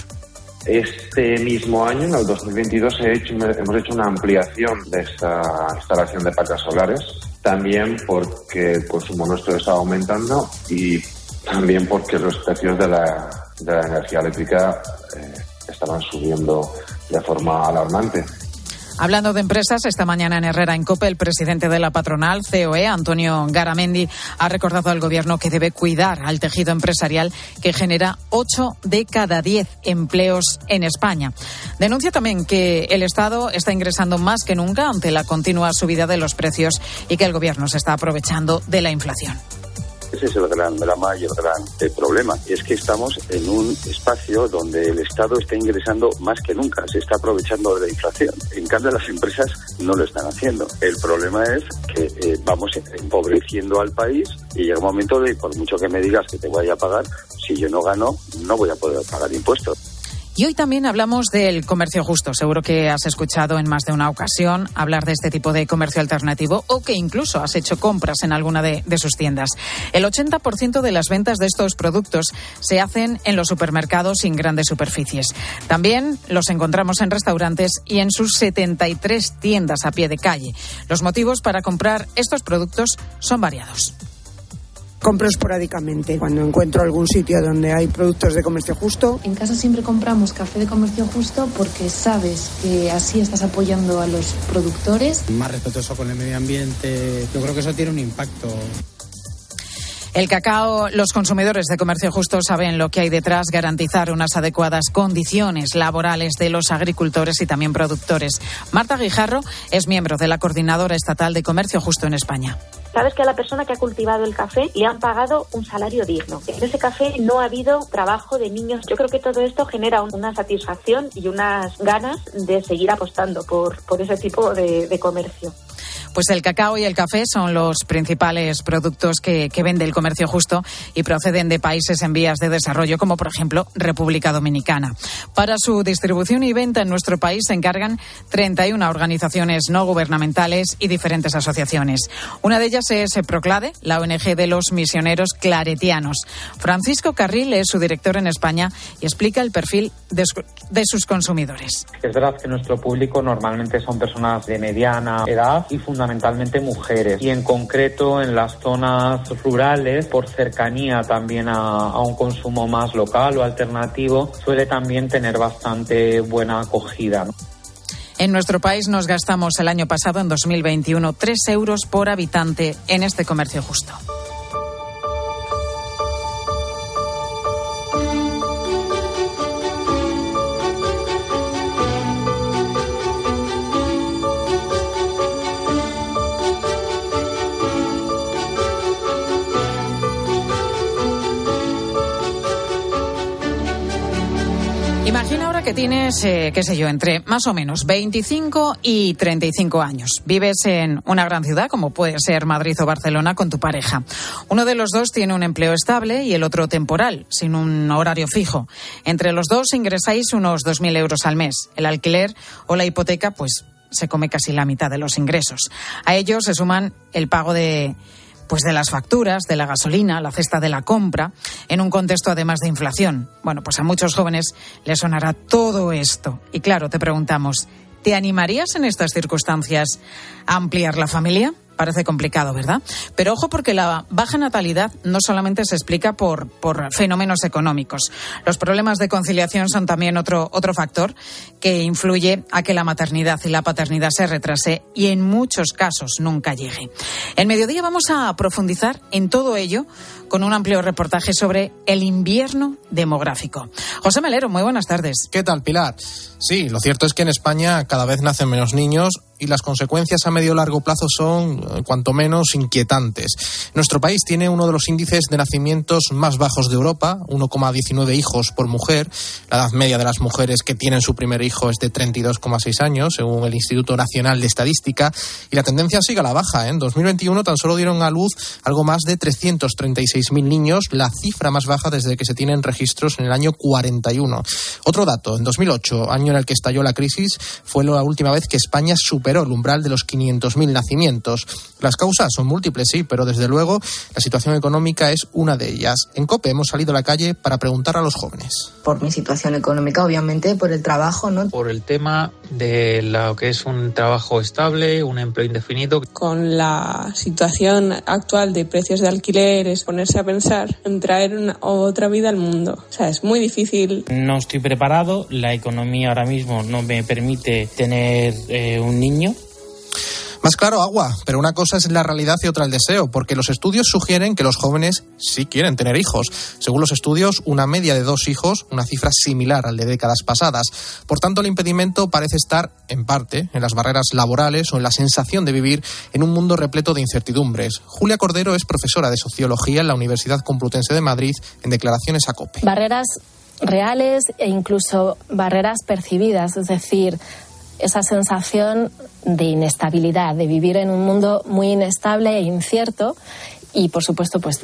Speaker 23: Este mismo año, en el dos mil veintidós, he hecho, hemos hecho una ampliación de esta instalación de placas solares, también porque el consumo nuestro está aumentando y también porque los precios de la, de la energía eléctrica eh, estaban subiendo de forma alarmante.
Speaker 1: Hablando de empresas, esta mañana en Herrera en COPE, el presidente de la patronal, C O E, Antonio Garamendi, ha recordado al Gobierno que debe cuidar al tejido empresarial que genera ocho de cada diez empleos en España. Denuncia también que el Estado está ingresando más que nunca ante la continua subida de los precios y que el Gobierno se está aprovechando de la inflación.
Speaker 24: Ese es el gran drama y el gran el problema. Es que estamos en un espacio donde el Estado está ingresando más que nunca, se está aprovechando de la inflación. En cambio, las empresas no lo están haciendo. El problema es que eh, vamos empobreciendo al país y llega un momento de, por mucho que me digas que te voy a pagar, si yo no gano, no voy a poder pagar impuestos.
Speaker 1: Y hoy también hablamos del comercio justo. Seguro que has escuchado en más de una ocasión hablar de este tipo de comercio alternativo o que incluso has hecho compras en alguna de, de sus tiendas. El ochenta por ciento de las ventas de estos productos se hacen en los supermercados sin grandes superficies. También los encontramos en restaurantes y en sus setenta y tres tiendas a pie de calle. Los motivos para comprar estos productos son variados.
Speaker 3: Compro esporádicamente. Cuando encuentro algún sitio donde hay productos de comercio justo.
Speaker 4: En casa siempre compramos café de comercio justo porque sabes que así estás apoyando a los productores.
Speaker 5: Más respetuoso con el medio ambiente. Yo creo que eso tiene un impacto.
Speaker 1: El cacao, los consumidores de comercio justo saben lo que hay detrás, garantizar unas adecuadas condiciones laborales de los agricultores y también productores. Marta Guijarro es miembro de la Coordinadora Estatal de Comercio Justo en España.
Speaker 7: Sabes que a la persona que ha cultivado el café le han pagado un salario digno. En ese café no ha habido trabajo de niños. Yo creo que todo esto genera una satisfacción y unas ganas de seguir apostando por, por ese tipo de, de comercio.
Speaker 1: Pues el cacao y el café son los principales productos que, que vende el comercio justo y proceden de países en vías de desarrollo, como por ejemplo República Dominicana. Para su distribución y venta en nuestro país se encargan treinta y una organizaciones no gubernamentales y diferentes asociaciones. Una de ellas es Proclade, la O N G de los misioneros claretianos. Francisco Carril es su director en España y explica el perfil de, su, de sus consumidores.
Speaker 25: Es verdad que nuestro público normalmente son personas de mediana edad y fundamentalmente fundamentalmente mujeres, y en concreto en las zonas rurales, por cercanía también a, a un consumo más local o alternativo, suele también tener bastante buena acogida, ¿no?
Speaker 1: En nuestro país nos gastamos el año pasado, en dos mil veintiuno, tres euros por habitante en este comercio justo. Imagina ahora que tienes, eh, qué sé yo, entre más o menos veinticinco y treinta y cinco años. Vives en una gran ciudad, como puede ser Madrid o Barcelona, con tu pareja. Uno de los dos tiene un empleo estable y el otro temporal, sin un horario fijo. Entre los dos ingresáis unos dos mil euros al mes. El alquiler o la hipoteca, pues, se come casi la mitad de los ingresos. A ello se suman el pago de... pues de las facturas, de la gasolina, la cesta de la compra, en un contexto además de inflación. Bueno, pues a muchos jóvenes les sonará todo esto. Y claro, te preguntamos, ¿te animarías en estas circunstancias a ampliar la familia? Parece complicado, ¿verdad? Pero ojo, porque la baja natalidad no solamente se explica por, por fenómenos económicos. Los problemas de conciliación son también otro, otro factor que influye a que la maternidad y la paternidad se retrase y en muchos casos nunca llegue. En Mediodía vamos a profundizar en todo ello con un amplio reportaje sobre el invierno demográfico. José Melero, muy buenas tardes.
Speaker 26: ¿Qué tal, Pilar? Sí, lo cierto es que en España cada vez nacen menos niños y las consecuencias a medio y largo plazo son, cuanto menos, inquietantes. Nuestro país tiene uno de los índices de nacimientos más bajos de Europa, uno coma diecinueve hijos por mujer. La edad media de las mujeres que tienen su primer hijo es de treinta y dos coma seis años, según el Instituto Nacional de Estadística, y la tendencia sigue a la baja. En dos mil veintiuno tan solo dieron a luz algo más de trescientos treinta y seis mil niños, la cifra más baja desde que se tienen registros en el año cuarenta y uno. Otro dato, en dos mil ocho, año en el que estalló la crisis, fue la última vez que España superó el umbral de los quinientos mil nacimientos. Las causas son múltiples, sí, pero desde luego la situación económica es una de ellas. En COPE hemos salido a la calle para preguntar a los jóvenes.
Speaker 27: Por mi situación económica, obviamente, por el trabajo, ¿no?
Speaker 28: Por el tema de lo que es un trabajo estable, un empleo indefinido.
Speaker 29: Con la situación actual de precios de alquiler, es ponerse a pensar en traer una, otra vida al mundo. O sea, es muy difícil.
Speaker 28: No estoy preparado, la economía ahora mismo no me permite tener eh, un niño.
Speaker 26: Más claro, agua, pero una cosa es la realidad y otra el deseo, porque los estudios sugieren que los jóvenes sí quieren tener hijos. Según los estudios, una media de dos hijos, una cifra similar al de décadas pasadas. Por tanto, el impedimento parece estar, en parte, en las barreras laborales o en la sensación de vivir en un mundo repleto de incertidumbres. Julia Cordero es profesora de Sociología en la Universidad Complutense de Madrid, en declaraciones a COPE.
Speaker 30: Barreras reales e incluso barreras percibidas, es decir, esa sensación de inestabilidad, de vivir en un mundo muy inestable e incierto. Y, por supuesto, pues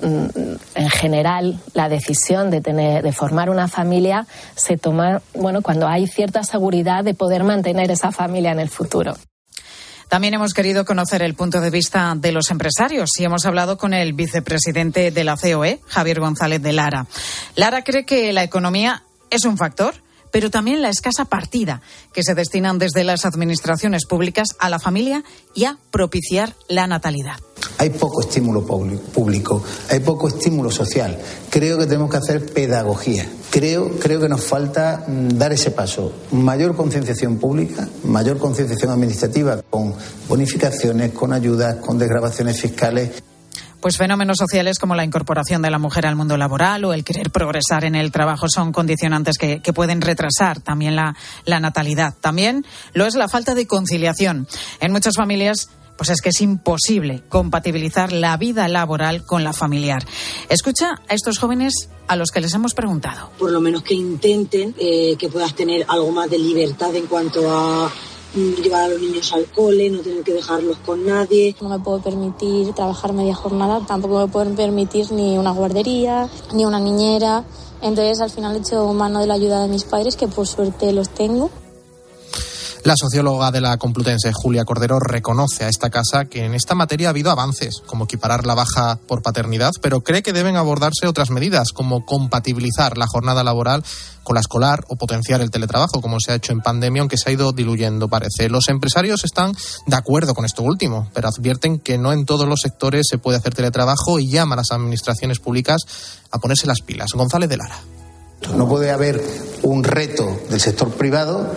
Speaker 30: en general la decisión de tener, de formar una familia se toma, bueno, cuando hay cierta seguridad de poder mantener esa familia en el futuro.
Speaker 1: También hemos querido conocer el punto de vista de los empresarios y hemos hablado con el vicepresidente de la C O E, Javier González de Lara. Lara cree que la economía es un factor, pero también la escasa partida que se destinan desde las administraciones públicas a la familia y a propiciar la natalidad.
Speaker 8: Hay poco estímulo público, hay poco estímulo social. Creo que tenemos que hacer pedagogía. Creo, creo que nos falta dar ese paso. Mayor concienciación pública, mayor concienciación administrativa, con bonificaciones, con ayudas, con desgravaciones fiscales.
Speaker 1: Pues fenómenos sociales como la incorporación de la mujer al mundo laboral o el querer progresar en el trabajo son condicionantes que, que pueden retrasar también la, la natalidad. También lo es la falta de conciliación. En muchas familias, pues es que es imposible compatibilizar la vida laboral con la familiar. Escucha a estos jóvenes a los que les hemos preguntado.
Speaker 9: Por lo menos que intenten eh, que puedas tener algo más de libertad en cuanto a llevar a los niños al cole, no tener que dejarlos con nadie.
Speaker 10: No me puedo permitir trabajar media jornada, tampoco me puedo permitir ni una guardería, ni una niñera. Entonces al final he hecho mano de la ayuda de mis padres, que por suerte los tengo.
Speaker 26: La socióloga de la Complutense, Julia Cordero, reconoce a esta casa que en esta materia ha habido avances, como equiparar la baja por paternidad, pero cree que deben abordarse otras medidas, como compatibilizar la jornada laboral con la escolar o potenciar el teletrabajo, como se ha hecho en pandemia, aunque se ha ido diluyendo, parece. Los empresarios están de acuerdo con esto último, pero advierten que no en todos los sectores se puede hacer teletrabajo y llaman a las administraciones públicas a ponerse las pilas. González de Lara.
Speaker 8: No puede haber un reto del sector privado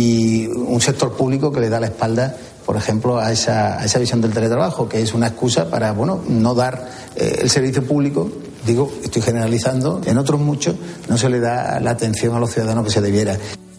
Speaker 8: y un sector público que le da la espalda, por ejemplo, a esa, a esa visión del teletrabajo, que es una excusa para, bueno, no dar eh, el servicio público. Digo, estoy generalizando, en otros muchos no se le da la atención a los ciudadanos que se debiera.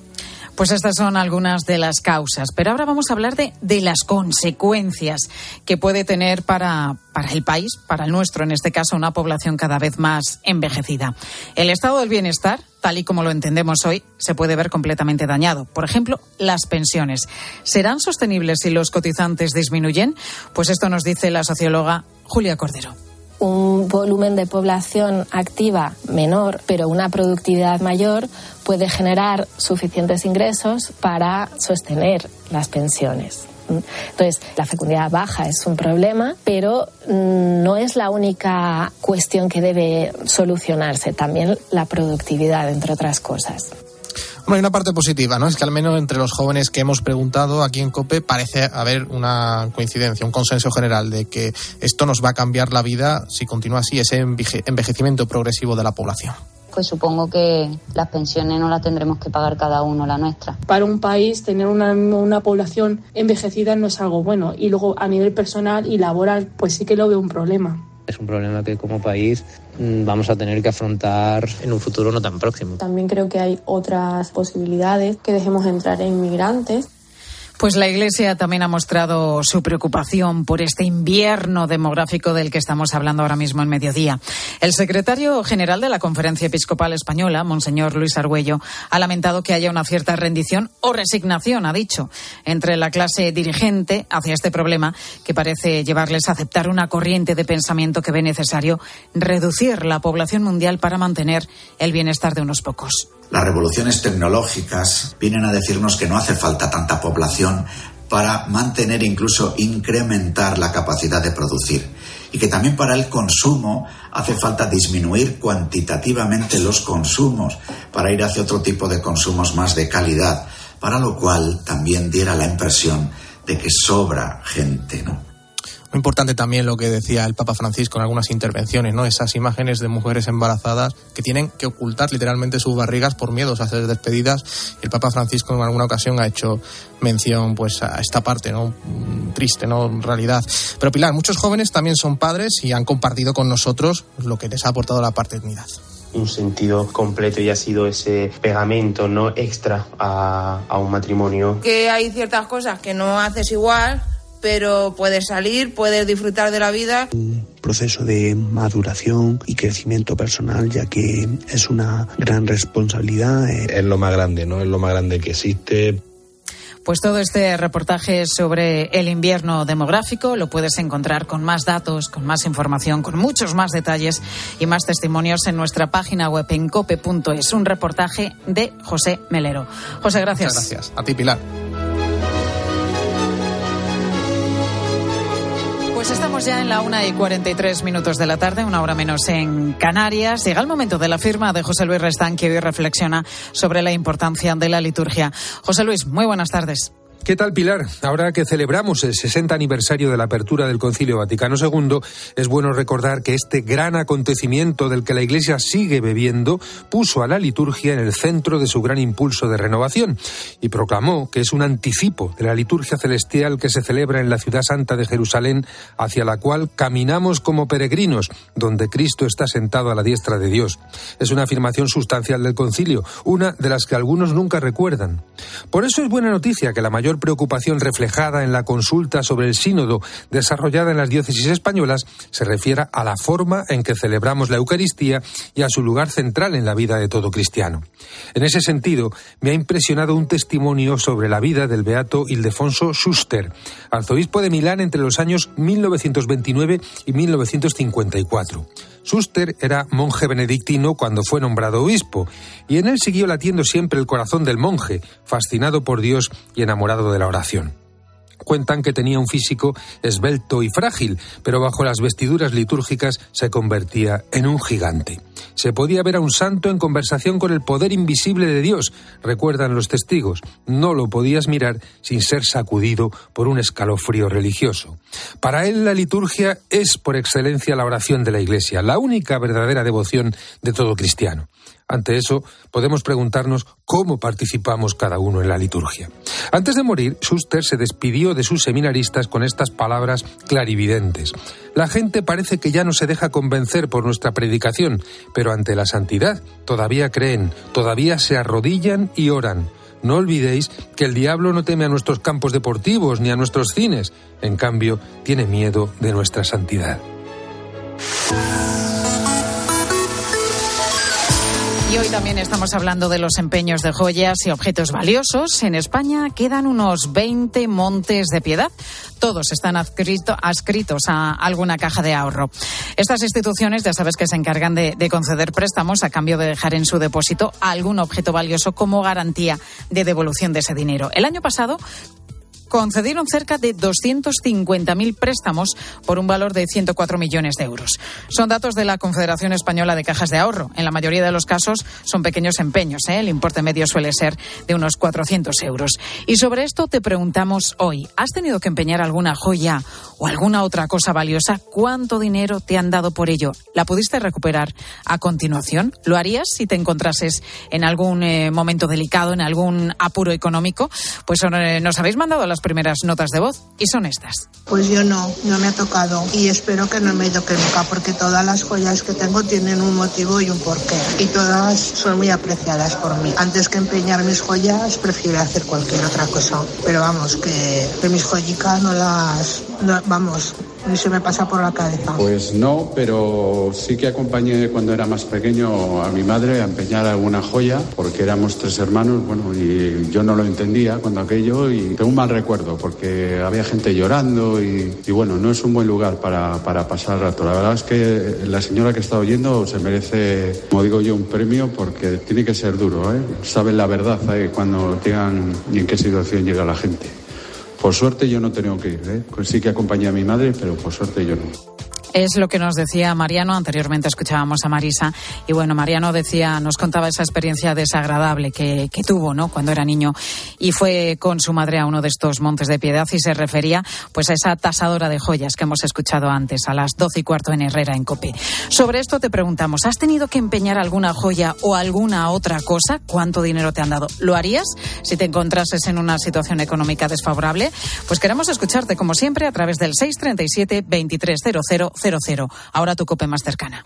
Speaker 1: Pues estas son algunas de las causas, pero ahora vamos a hablar de, de las consecuencias que puede tener para, para el país, para el nuestro, en este caso, una población cada vez más envejecida. El estado del bienestar, tal y como lo entendemos hoy, se puede ver completamente dañado. Por ejemplo, las pensiones. ¿Serán sostenibles si los cotizantes disminuyen? Pues esto nos dice la socióloga Julia Cordero.
Speaker 30: Un volumen de población activa menor, pero una productividad mayor, puede generar suficientes ingresos para sostener las pensiones. Entonces, la fecundidad baja es un problema, pero no es la única cuestión que debe solucionarse, también la productividad, entre otras cosas.
Speaker 26: Hay una parte positiva, ¿no? Es que al menos entre los jóvenes que hemos preguntado aquí en COPE parece haber una coincidencia, un consenso general de que esto nos va a cambiar la vida si continúa así, ese envejecimiento progresivo de la población.
Speaker 12: Pues supongo que las pensiones no las tendremos que pagar cada uno, la nuestra.
Speaker 29: Para un país tener una, una población envejecida no es algo bueno, y luego a nivel personal y laboral pues sí que lo veo un problema.
Speaker 13: Es un problema que como país vamos a tener que afrontar en un futuro no tan próximo.
Speaker 29: También creo que hay otras posibilidades, que dejemos entrar a inmigrantes.
Speaker 1: Pues la Iglesia también ha mostrado su preocupación por este invierno demográfico del que estamos hablando ahora mismo en Mediodía. El secretario general de la Conferencia Episcopal Española, Monseñor Luis Argüello, ha lamentado que haya una cierta rendición o resignación, ha dicho, entre la clase dirigente hacia este problema, que parece llevarles a aceptar una corriente de pensamiento que ve necesario reducir la población mundial para mantener el bienestar de unos pocos.
Speaker 14: Las revoluciones tecnológicas vienen a decirnos que no hace falta tanta población para mantener e incluso incrementar la capacidad de producir, y que también para el consumo hace falta disminuir cuantitativamente los consumos para ir hacia otro tipo de consumos más de calidad, para lo cual también diera la impresión de que sobra gente, ¿no?
Speaker 26: Muy importante también lo que decía el Papa Francisco en algunas intervenciones, ¿no? Esas imágenes de mujeres embarazadas que tienen que ocultar literalmente sus barrigas por miedos a ser despedidas. El Papa Francisco en alguna ocasión ha hecho mención pues a esta parte, ¿no? Triste, ¿no? En realidad. Pero Pilar, muchos jóvenes también son padres y han compartido con nosotros lo que les ha aportado la paternidad.
Speaker 15: Un sentido completo y ha sido ese pegamento no extra a, a un matrimonio.
Speaker 16: Que hay ciertas cosas que no haces igual, pero puedes salir, puedes disfrutar de la vida.
Speaker 17: Un proceso de maduración y crecimiento personal, ya que es una gran responsabilidad.
Speaker 18: Es lo más grande, ¿no? Es lo más grande que existe.
Speaker 1: Pues todo este reportaje sobre el invierno demográfico lo puedes encontrar con más datos, con más información, con muchos más detalles y más testimonios en nuestra página web en cope punto es. Un reportaje de José Melero. José, gracias.
Speaker 26: Muchas gracias. A ti, Pilar.
Speaker 1: Pues estamos Estamos ya en la una y cuarenta y tres minutos de la tarde, una hora menos en Canarias. Llega el momento de la firma de José Luis Restán, que hoy reflexiona sobre la importancia de la liturgia. José Luis, muy buenas tardes.
Speaker 2: ¿Qué tal, Pilar? Ahora que celebramos el sesenta aniversario de la apertura del Concilio Vaticano segundo, es bueno recordar que este gran acontecimiento del que la Iglesia sigue bebiendo puso a la liturgia en el centro de su gran impulso de renovación y proclamó que es un anticipo de la liturgia celestial que se celebra en la ciudad santa de Jerusalén, hacia la cual caminamos como peregrinos, donde Cristo está sentado a la diestra de Dios. Es una afirmación sustancial del Concilio, una de las que algunos nunca recuerdan. Por eso es buena noticia que la mayor preocupación reflejada en la consulta sobre el sínodo desarrollada en las diócesis españolas se refiera a la forma en que celebramos la Eucaristía y a su lugar central en la vida de todo cristiano. En ese sentido, me ha impresionado un testimonio sobre la vida del beato Ildefonso Schuster, arzobispo de Milán entre los años mil novecientos veintinueve y mil novecientos cincuenta y cuatro. Schuster era monje benedictino cuando fue nombrado obispo, y en él siguió latiendo siempre el corazón del monje, fascinado por Dios y enamorado de la oración. Cuentan que tenía un físico esbelto y frágil, pero bajo las vestiduras litúrgicas se convertía en un gigante. Se podía ver a un santo en conversación con el poder invisible de Dios, recuerdan los testigos. No lo podías mirar sin ser sacudido por un escalofrío religioso. Para él la liturgia es por excelencia la oración de la Iglesia, la única verdadera devoción de todo cristiano. Ante eso, podemos preguntarnos cómo participamos cada uno en la liturgia. Antes de morir, Schuster se despidió de sus seminaristas con estas palabras clarividentes. La gente parece que ya no se deja convencer por nuestra predicación, pero ante la santidad todavía creen, todavía se arrodillan y oran. No olvidéis que el diablo no teme a nuestros campos deportivos ni a nuestros cines. En cambio, tiene miedo de nuestra santidad.
Speaker 1: Y hoy también estamos hablando de los empeños de joyas y objetos valiosos. En España quedan unos veinte montes de piedad. Todos están adscrito, adscritos a alguna caja de ahorro. Estas instituciones, ya sabes que se encargan de, de conceder préstamos a cambio de dejar en su depósito algún objeto valioso como garantía de devolución de ese dinero. El año pasado concedieron cerca de doscientos cincuenta mil préstamos por un valor de ciento cuatro millones de euros. Son datos de la Confederación Española de Cajas de Ahorro. En la mayoría de los casos son pequeños empeños, ¿eh? El importe medio suele ser de unos cuatrocientos euros. Y sobre esto te preguntamos hoy, ¿has tenido que empeñar alguna joya o alguna otra cosa valiosa? ¿Cuánto dinero te han dado por ello? ¿La pudiste recuperar a continuación? ¿Lo harías si te encontrases en algún eh, momento delicado, en algún apuro económico? Pues eh, nos habéis mandado las primeras notas de voz y son estas.
Speaker 3: Pues yo no, no me ha tocado y espero que no me toque nunca, porque todas las joyas que tengo tienen un motivo y un porqué y todas son muy apreciadas por mí. Antes que empeñar mis joyas prefiero hacer cualquier otra cosa, pero vamos, que, que mis joyicas no las, no, vamos, ni se me pasa por la cabeza.
Speaker 6: Pues no, pero sí que acompañé cuando era más pequeño a mi madre a empeñar alguna joya, porque éramos tres hermanos, bueno, y yo no lo entendía cuando aquello, y tengo un mal recuerdo, porque había gente llorando y, y bueno, no es un buen lugar para, para pasar rato. La verdad es que la señora que está oyendo se merece, como digo yo, un premio, porque tiene que ser duro, ¿eh? Saben la verdad, ¿eh? Cuando llegan y en qué situación llega la gente. Por suerte yo no he tenido que ir, ¿eh? Pues sí que acompañé a mi madre, pero por suerte yo no.
Speaker 1: Es lo que nos decía Mariano. Anteriormente escuchábamos a Marisa. Y bueno, Mariano decía, nos contaba esa experiencia desagradable que, que tuvo, ¿no?, cuando era niño. Y fue con su madre a uno de estos montes de piedad y se refería pues a esa tasadora de joyas que hemos escuchado antes, a las doce y cuarto en Herrera, en COPE. Sobre esto te preguntamos, ¿has tenido que empeñar alguna joya o alguna otra cosa? ¿Cuánto dinero te han dado? ¿Lo harías si te encontrases en una situación económica desfavorable? Pues queremos escucharte, como siempre, a través del seis treinta y siete, veintitrés cero cero cero cero. Ahora tu COPE más cercana.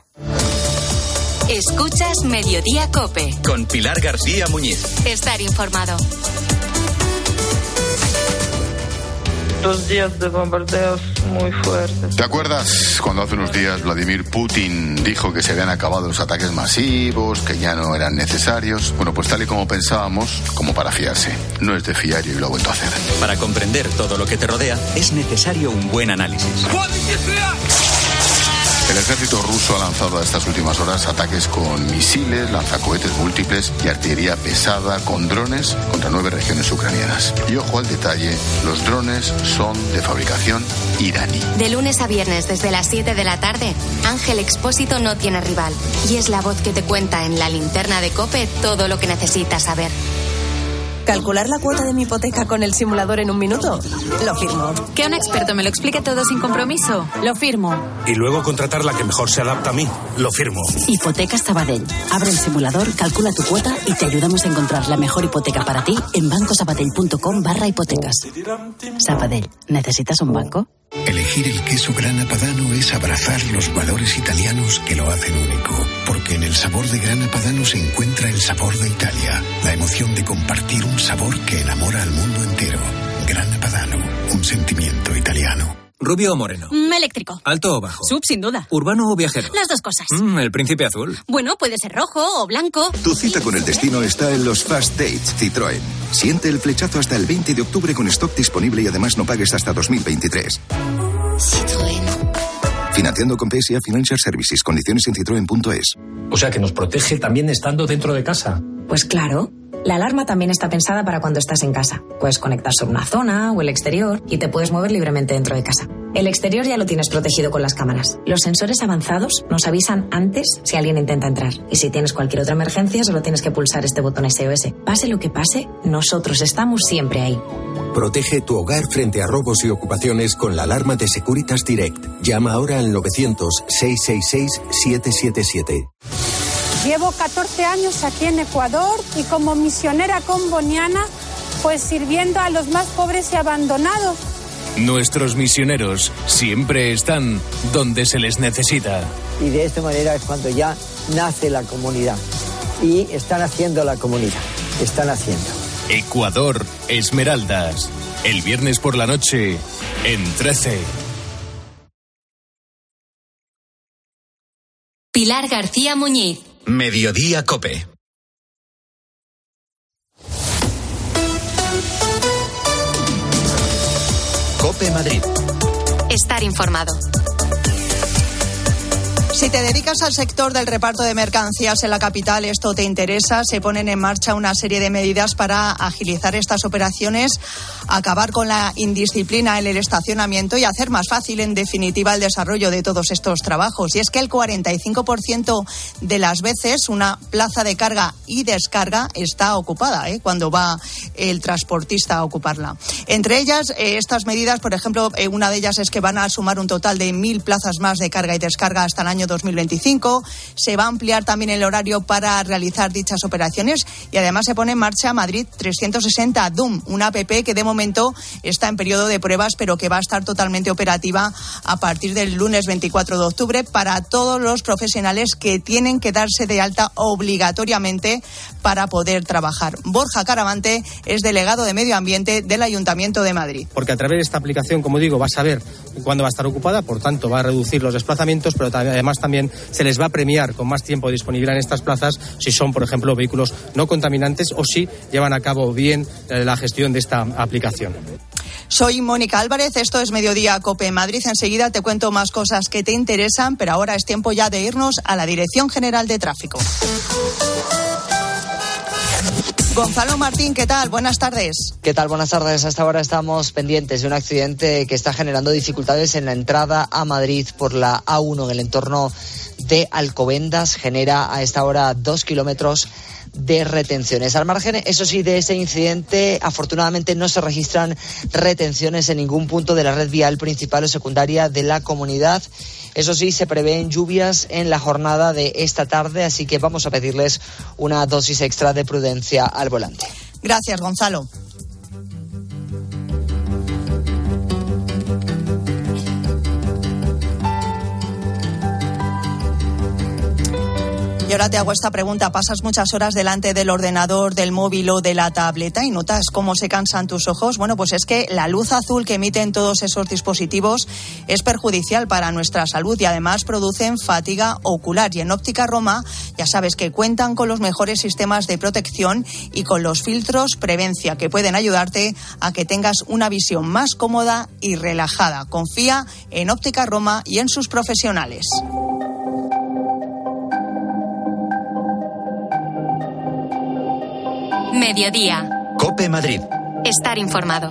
Speaker 11: Escuchas Mediodía COPE.
Speaker 19: Con Pilar García Muñiz.
Speaker 11: Estar informado.
Speaker 20: Dos días de bombardeos muy fuertes.
Speaker 21: ¿Te acuerdas cuando hace unos días Vladimir Putin dijo que se habían acabado los ataques masivos, que ya no eran necesarios? Bueno, pues tal y como pensábamos, como para fiarse. No es de fiar y lo ha vuelto a hacer.
Speaker 19: Para comprender todo lo que te rodea, es necesario un buen análisis.
Speaker 21: El ejército ruso ha lanzado a estas últimas horas ataques con misiles, lanzacohetes múltiples y artillería pesada con drones contra nueve regiones ucranianas. Y ojo al detalle, los drones son de fabricación iraní.
Speaker 11: De lunes a viernes desde las siete de la tarde, Ángel Expósito no tiene rival y es la voz que te cuenta en la linterna de COPE todo lo que necesitas saber.
Speaker 4: ¿Calcular la cuota de mi hipoteca con el simulador en un minuto? Lo firmo.
Speaker 11: Que un experto me lo explique todo sin compromiso. Lo firmo.
Speaker 5: Y luego contratar la que mejor se adapta a mí. Lo firmo.
Speaker 7: Hipotecas Sabadell. Abre el simulador, calcula tu cuota y te ayudamos a encontrar la mejor hipoteca para ti en bancosabadell.com barra hipotecas. Sabadell. ¿Necesitas un banco?
Speaker 9: Elegir el queso Grana Padano es abrazar los valores italianos que lo hacen único. Porque en el sabor de Grana Padano se encuentra el sabor de Italia. La emoción de compartir un sabor que enamora al mundo entero. Grana Padano, un sentimiento italiano.
Speaker 22: ¿Rubio o moreno?
Speaker 4: Mm, eléctrico.
Speaker 22: ¿Alto o bajo?
Speaker 4: Sub, sin duda.
Speaker 22: ¿Urbano o viajero?
Speaker 4: Las dos cosas.
Speaker 22: Mm, el príncipe azul.
Speaker 4: Bueno, puede ser rojo o blanco.
Speaker 23: Tu cita con el destino está en los Fast Dates Citroën. Siente el flechazo hasta el veinte de octubre con stock disponible y además no pagues hasta dos mil veintitrés.
Speaker 4: Citroën.
Speaker 23: Financiando con P S A Financial Services. Condiciones en citroen punto es.
Speaker 24: O sea que nos protege también estando dentro de casa.
Speaker 25: Pues claro. La alarma también está pensada para cuando estás en casa. Puedes conectar sobre una zona o el exterior y te puedes mover libremente dentro de casa. El exterior ya lo tienes protegido con las cámaras. Los sensores avanzados nos avisan antes si alguien intenta entrar. Y si tienes cualquier otra emergencia, solo tienes que pulsar este botón S O S. Pase lo que pase, nosotros estamos siempre ahí.
Speaker 27: Protege tu hogar frente a robos y ocupaciones con la alarma de Securitas Direct. Llama ahora al novecientos, seiscientos sesenta y seis, setecientos setenta y siete.
Speaker 28: Llevo catorce años aquí en Ecuador y como misionera comboniana, pues sirviendo a los más pobres y abandonados.
Speaker 31: Nuestros misioneros siempre están donde se les necesita.
Speaker 32: Y de esta manera es cuando ya nace la comunidad. Y están haciendo la comunidad. Están haciendo.
Speaker 31: Ecuador Esmeraldas. El viernes por la noche en trece.
Speaker 11: Pilar García Muñiz.
Speaker 19: Mediodía COPE. COPE Madrid.
Speaker 11: Estar informado.
Speaker 33: Si te dedicas al sector del reparto de mercancías en la capital, esto te interesa, se ponen en marcha una serie de medidas para agilizar estas operaciones, acabar con la indisciplina en el estacionamiento y hacer más fácil, en definitiva, el desarrollo de todos estos trabajos. Y es que el cuarenta y cinco por ciento de las veces una plaza de carga y descarga está ocupada, ¿eh? cuando va el transportista a ocuparla. Entre ellas, eh, estas medidas, por ejemplo, eh, una de ellas es que van a sumar un total de mil plazas más de carga y descarga hasta el año dos mil veinticinco. Se va a ampliar también el horario para realizar dichas operaciones y además se pone en marcha Madrid trescientos sesenta D U M, una app que de momento está en periodo de pruebas, pero que va a estar totalmente operativa a partir del lunes veinticuatro de octubre para todos los profesionales que tienen que darse de alta obligatoriamente para poder trabajar. Borja Caravante es delegado de Medio Ambiente del Ayuntamiento de Madrid.
Speaker 34: Porque a través de esta aplicación, como digo, va a saber cuándo va a estar ocupada, por tanto va a reducir los desplazamientos, pero además también se les va a premiar con más tiempo disponible en estas plazas si son, por ejemplo, vehículos no contaminantes o si llevan a cabo bien la gestión de esta aplicación.
Speaker 33: Soy Mónica Álvarez, esto es Mediodía COPE Madrid. Enseguida te cuento más cosas que te interesan, pero ahora es tiempo ya de irnos a la Dirección General de Tráfico. Gonzalo Martín, ¿qué tal? Buenas tardes.
Speaker 35: ¿Qué tal? Buenas tardes. Hasta ahora estamos pendientes de un accidente que está generando dificultades en la entrada a Madrid por la A uno en el entorno de Alcobendas. Genera a esta hora dos kilómetros de retenciones. Al margen, eso sí, de ese incidente, afortunadamente no se registran retenciones en ningún punto de la red vial principal o secundaria de la comunidad. Eso sí, se prevén lluvias en la jornada de esta tarde, así que vamos a pedirles una dosis extra de prudencia al volante.
Speaker 33: Gracias, Gonzalo. Y ahora te hago esta pregunta. ¿Pasas muchas horas delante del ordenador, del móvil o de la tableta y notas cómo se cansan tus ojos? Bueno, pues es que la luz azul que emiten todos esos dispositivos es perjudicial para nuestra salud y además producen fatiga ocular. Y en Óptica Roma ya sabes que cuentan con los mejores sistemas de protección y con los filtros Prevencia, que pueden ayudarte a que tengas una visión más cómoda y relajada. Confía en Óptica Roma y en sus profesionales.
Speaker 11: Mediodía.
Speaker 19: COPE Madrid.
Speaker 11: Estar informado.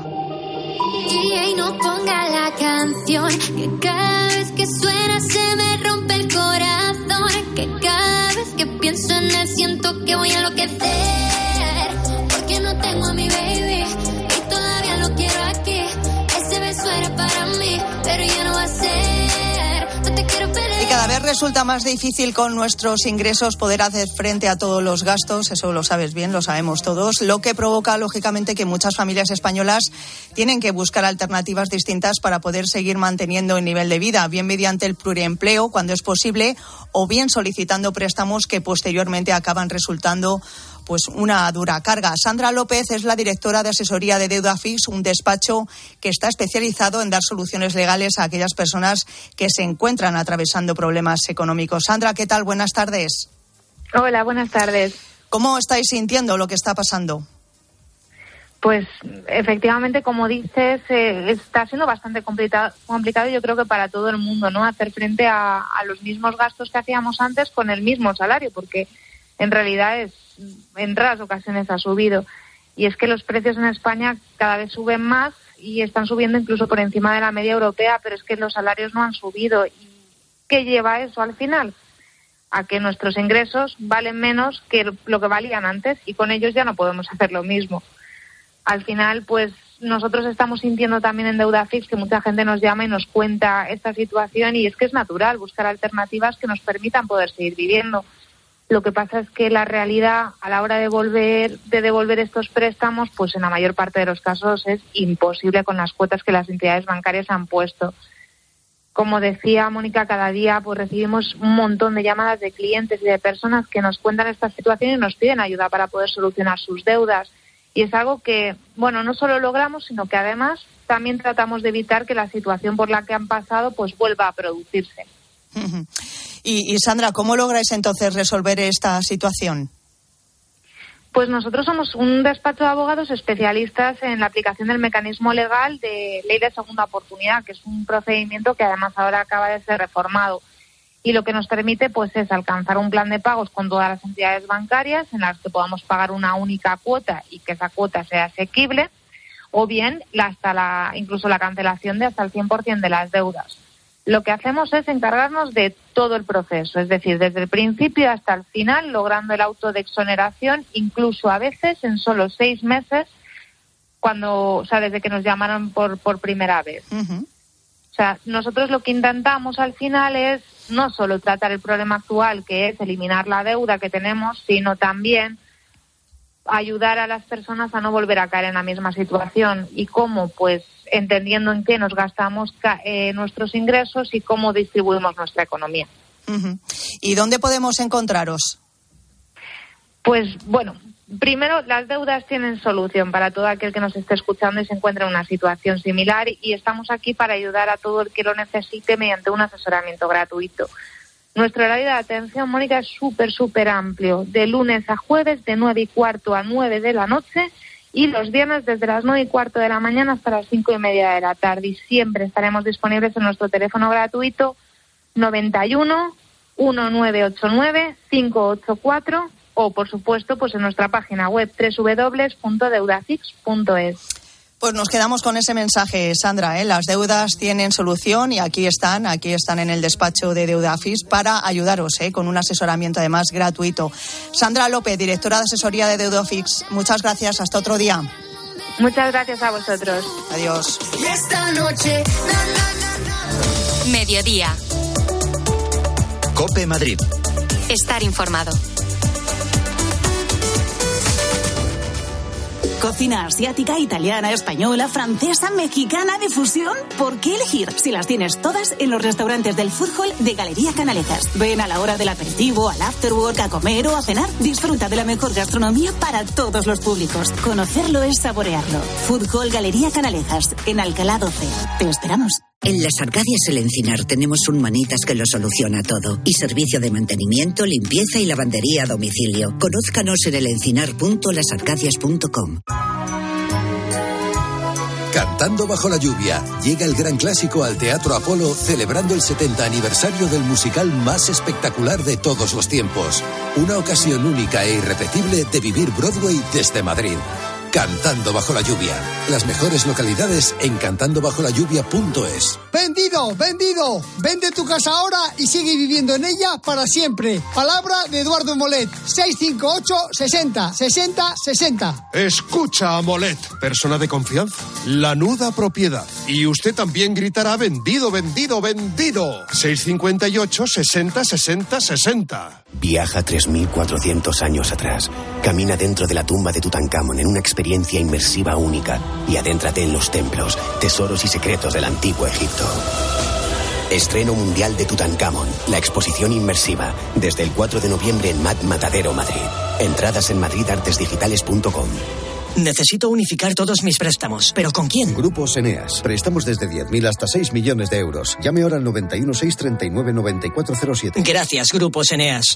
Speaker 2: Y no ponga la canción, que cada vez que suena se me rompe el corazón, que cada vez que pienso en él siento que voy a enloquecer, porque no tengo a mi baby y todavía lo quiero aquí. Ese beso era para mí, pero ya no va a ser. No te quiero perder.
Speaker 33: Y cada vez resulta más difícil con nuestros ingresos poder hacer frente a todos los gastos, eso lo sabes bien, lo sabemos todos, lo que provoca lógicamente que muchas familias españolas tienen que buscar alternativas distintas para poder seguir manteniendo el nivel de vida, bien mediante el pluriempleo cuando es posible o bien solicitando préstamos que posteriormente acaban resultando pues una dura carga. Sandra López es la directora de asesoría de Deuda Fix, un despacho que está especializado en dar soluciones legales a aquellas personas que se encuentran atravesando problemas económicos. Sandra, ¿qué tal? Buenas tardes.
Speaker 3: Hola, buenas tardes.
Speaker 33: ¿Cómo estáis sintiendo lo que está pasando?
Speaker 3: Pues efectivamente, como dices, eh, está siendo bastante complicado, complicado yo creo que para todo el mundo, ¿no? Hacer frente a, a los mismos gastos que hacíamos antes con el mismo salario, porque en realidad es en raras ocasiones ha subido. Y es que los precios en España cada vez suben más y están subiendo incluso por encima de la media europea, pero es que los salarios no han subido. ¿Y qué lleva eso al final? A que nuestros ingresos valen menos que lo que valían antes y con ellos ya no podemos hacer lo mismo. Al final, pues nosotros estamos sintiendo también en Deuda Fix que mucha gente nos llama y nos cuenta esta situación y es que es natural buscar alternativas que nos permitan poder seguir viviendo. Lo que pasa es que la realidad a la hora de devolver, de devolver estos préstamos, pues en la mayor parte de los casos es imposible con las cuotas que las entidades bancarias han puesto. Como decía Mónica, cada día pues recibimos un montón de llamadas de clientes y de personas que nos cuentan esta situación y nos piden ayuda para poder solucionar sus deudas. Y es algo que, bueno, no solo logramos, sino que además también tratamos de evitar que la situación por la que han pasado pues vuelva a producirse.
Speaker 33: Y, y Sandra, ¿cómo lográis entonces resolver esta situación?
Speaker 3: Pues nosotros somos un despacho de abogados especialistas en la aplicación del mecanismo legal de ley de segunda oportunidad, que es un procedimiento que además ahora acaba de ser reformado. Y lo que nos permite pues es alcanzar un plan de pagos con todas las entidades bancarias en las que podamos pagar una única cuota y que esa cuota sea asequible, o bien la, hasta la, incluso la cancelación de hasta el cien por ciento de las deudas. Lo que hacemos es encargarnos de todo el proceso, es decir, desde el principio hasta el final, logrando el auto de exoneración, incluso a veces en solo seis meses, cuando, o sea, desde que nos llamaron por, por primera vez. Uh-huh. O sea, nosotros lo que intentamos al final es no solo tratar el problema actual, que es eliminar la deuda que tenemos, sino también ayudar a las personas a no volver a caer en la misma situación. ¿Y cómo? Pues entendiendo en qué nos gastamos eh, nuestros ingresos y cómo distribuimos nuestra economía.
Speaker 33: Uh-huh. ¿Y dónde podemos encontraros?
Speaker 3: Pues bueno, primero las deudas tienen solución para todo aquel que nos esté escuchando y se encuentre en una situación similar, y estamos aquí para ayudar a todo el que lo necesite mediante un asesoramiento gratuito. Nuestro horario de atención, Mónica, es súper, súper amplio, de lunes a jueves de nueve y cuarto a nueve de la noche y los viernes desde las nueve y cuarto de la mañana hasta las cinco y media de la tarde. Y siempre estaremos disponibles en nuestro teléfono gratuito noventa y uno, uno nueve ocho nueve, cinco ocho cuatro o, por supuesto, pues en nuestra página web doble u doble u doble u punto deudafix punto es.
Speaker 33: Pues nos quedamos con ese mensaje, Sandra, ¿eh? Las deudas tienen solución y aquí están, aquí están en el despacho de Deuda Fix para ayudaros, ¿eh? Con un asesoramiento además gratuito. Sandra López, directora de asesoría de Deuda Fix, muchas gracias, hasta otro día.
Speaker 3: Muchas gracias a vosotros.
Speaker 33: Adiós.
Speaker 2: Y esta noche, na, na, na, na.
Speaker 11: Mediodía.
Speaker 19: COPE Madrid.
Speaker 11: Estar informado.
Speaker 1: Cocina asiática, italiana, española, francesa, mexicana, de fusión. ¿Por qué elegir si las tienes todas en los restaurantes del Food Hall de Galería Canalejas? Ven a la hora del aperitivo, al afterwork, a comer o a cenar. Disfruta de la mejor gastronomía para todos los públicos. Conocerlo es saborearlo. Food Hall Galería Canalejas, en Alcalá doce. Te esperamos.
Speaker 6: En Las Arcadias El Encinar tenemos un manitas que lo soluciona todo. Y servicio de mantenimiento, limpieza y lavandería a domicilio. Conózcanos en el encinar punto las arcadias punto com.
Speaker 27: Cantando bajo la lluvia, llega el gran clásico al Teatro Apolo, celebrando el setenta aniversario del musical más espectacular de todos los tiempos. Una ocasión única e irrepetible de vivir Broadway desde Madrid. Cantando bajo la lluvia. Las mejores localidades en cantando bajo la lluvia punto es.
Speaker 8: ¡Vendido! ¡Vendido! Vende tu casa ahora y sigue viviendo en ella para siempre. Palabra de Eduardo Molet. seis cinco ocho, sesenta, sesenta, sesenta.
Speaker 10: Escucha a Molet, persona de confianza. La nuda propiedad. Y usted también gritará vendido, vendido, vendido. seis cinco ocho, sesenta, sesenta, sesenta.
Speaker 12: Viaja tres mil cuatrocientos años atrás. Camina dentro de la tumba de Tutankamón en una experiencia inmersiva única y adéntrate en los templos, tesoros y secretos del antiguo Egipto. Estreno mundial de Tutankamón, la exposición inmersiva, desde el cuatro de noviembre en Mat Matadero, Madrid. Entradas en madrid artes digitales punto com.
Speaker 13: Necesito unificar todos mis préstamos. ¿Pero con quién?
Speaker 27: Grupos Eneas. Préstamos desde diez mil hasta seis millones de euros. Llame ahora al noventa y uno, seis treinta y nueve, noventa y cuatro cero siete.
Speaker 13: Gracias, Grupos Eneas.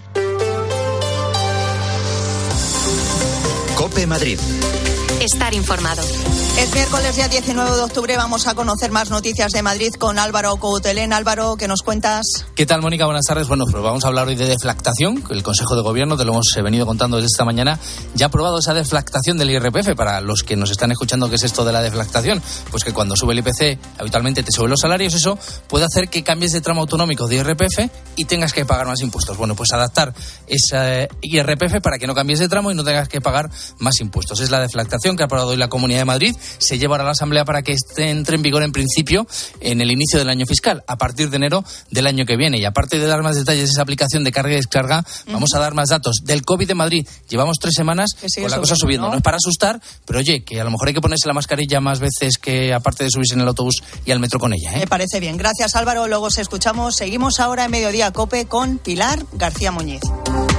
Speaker 19: COPE Madrid.
Speaker 11: Estar informado.
Speaker 33: Es miércoles, día diecinueve de octubre. Vamos a conocer más noticias de Madrid con Álvaro Coutelén. Álvaro, ¿qué nos cuentas?
Speaker 14: ¿Qué tal, Mónica? Buenas tardes. Bueno, pues vamos a hablar hoy de deflactación. El Consejo de Gobierno, te lo hemos venido contando desde esta mañana, ya ha aprobado esa deflactación del I R P F. Para los que nos están escuchando, ¿qué es esto de la deflactación? Pues que cuando sube el I P C, habitualmente te suben los salarios. Eso puede hacer que cambies de tramo autonómico de I R P F y tengas que pagar más impuestos. Bueno, pues adaptar ese I R P F para que no cambies de tramo y no tengas que pagar más impuestos. Es la deflactación que ha aprobado hoy la Comunidad de Madrid. Se llevará a la Asamblea para que este entre en vigor en principio en el inicio del año fiscal, a partir de enero del año que viene. Y aparte de dar más detalles de esa aplicación de carga y descarga, uh-huh. vamos a dar más datos del COVID de Madrid. Llevamos tres semanas con la cosa subiendo. ¿no? no es para asustar, pero oye, que a lo mejor hay que ponerse la mascarilla más veces que aparte de subirse en el autobús y al metro con ella. ¿eh?
Speaker 33: Me parece bien. Gracias, Álvaro. Luego os escuchamos. Seguimos ahora en Mediodía COPE con Pilar García Muñiz.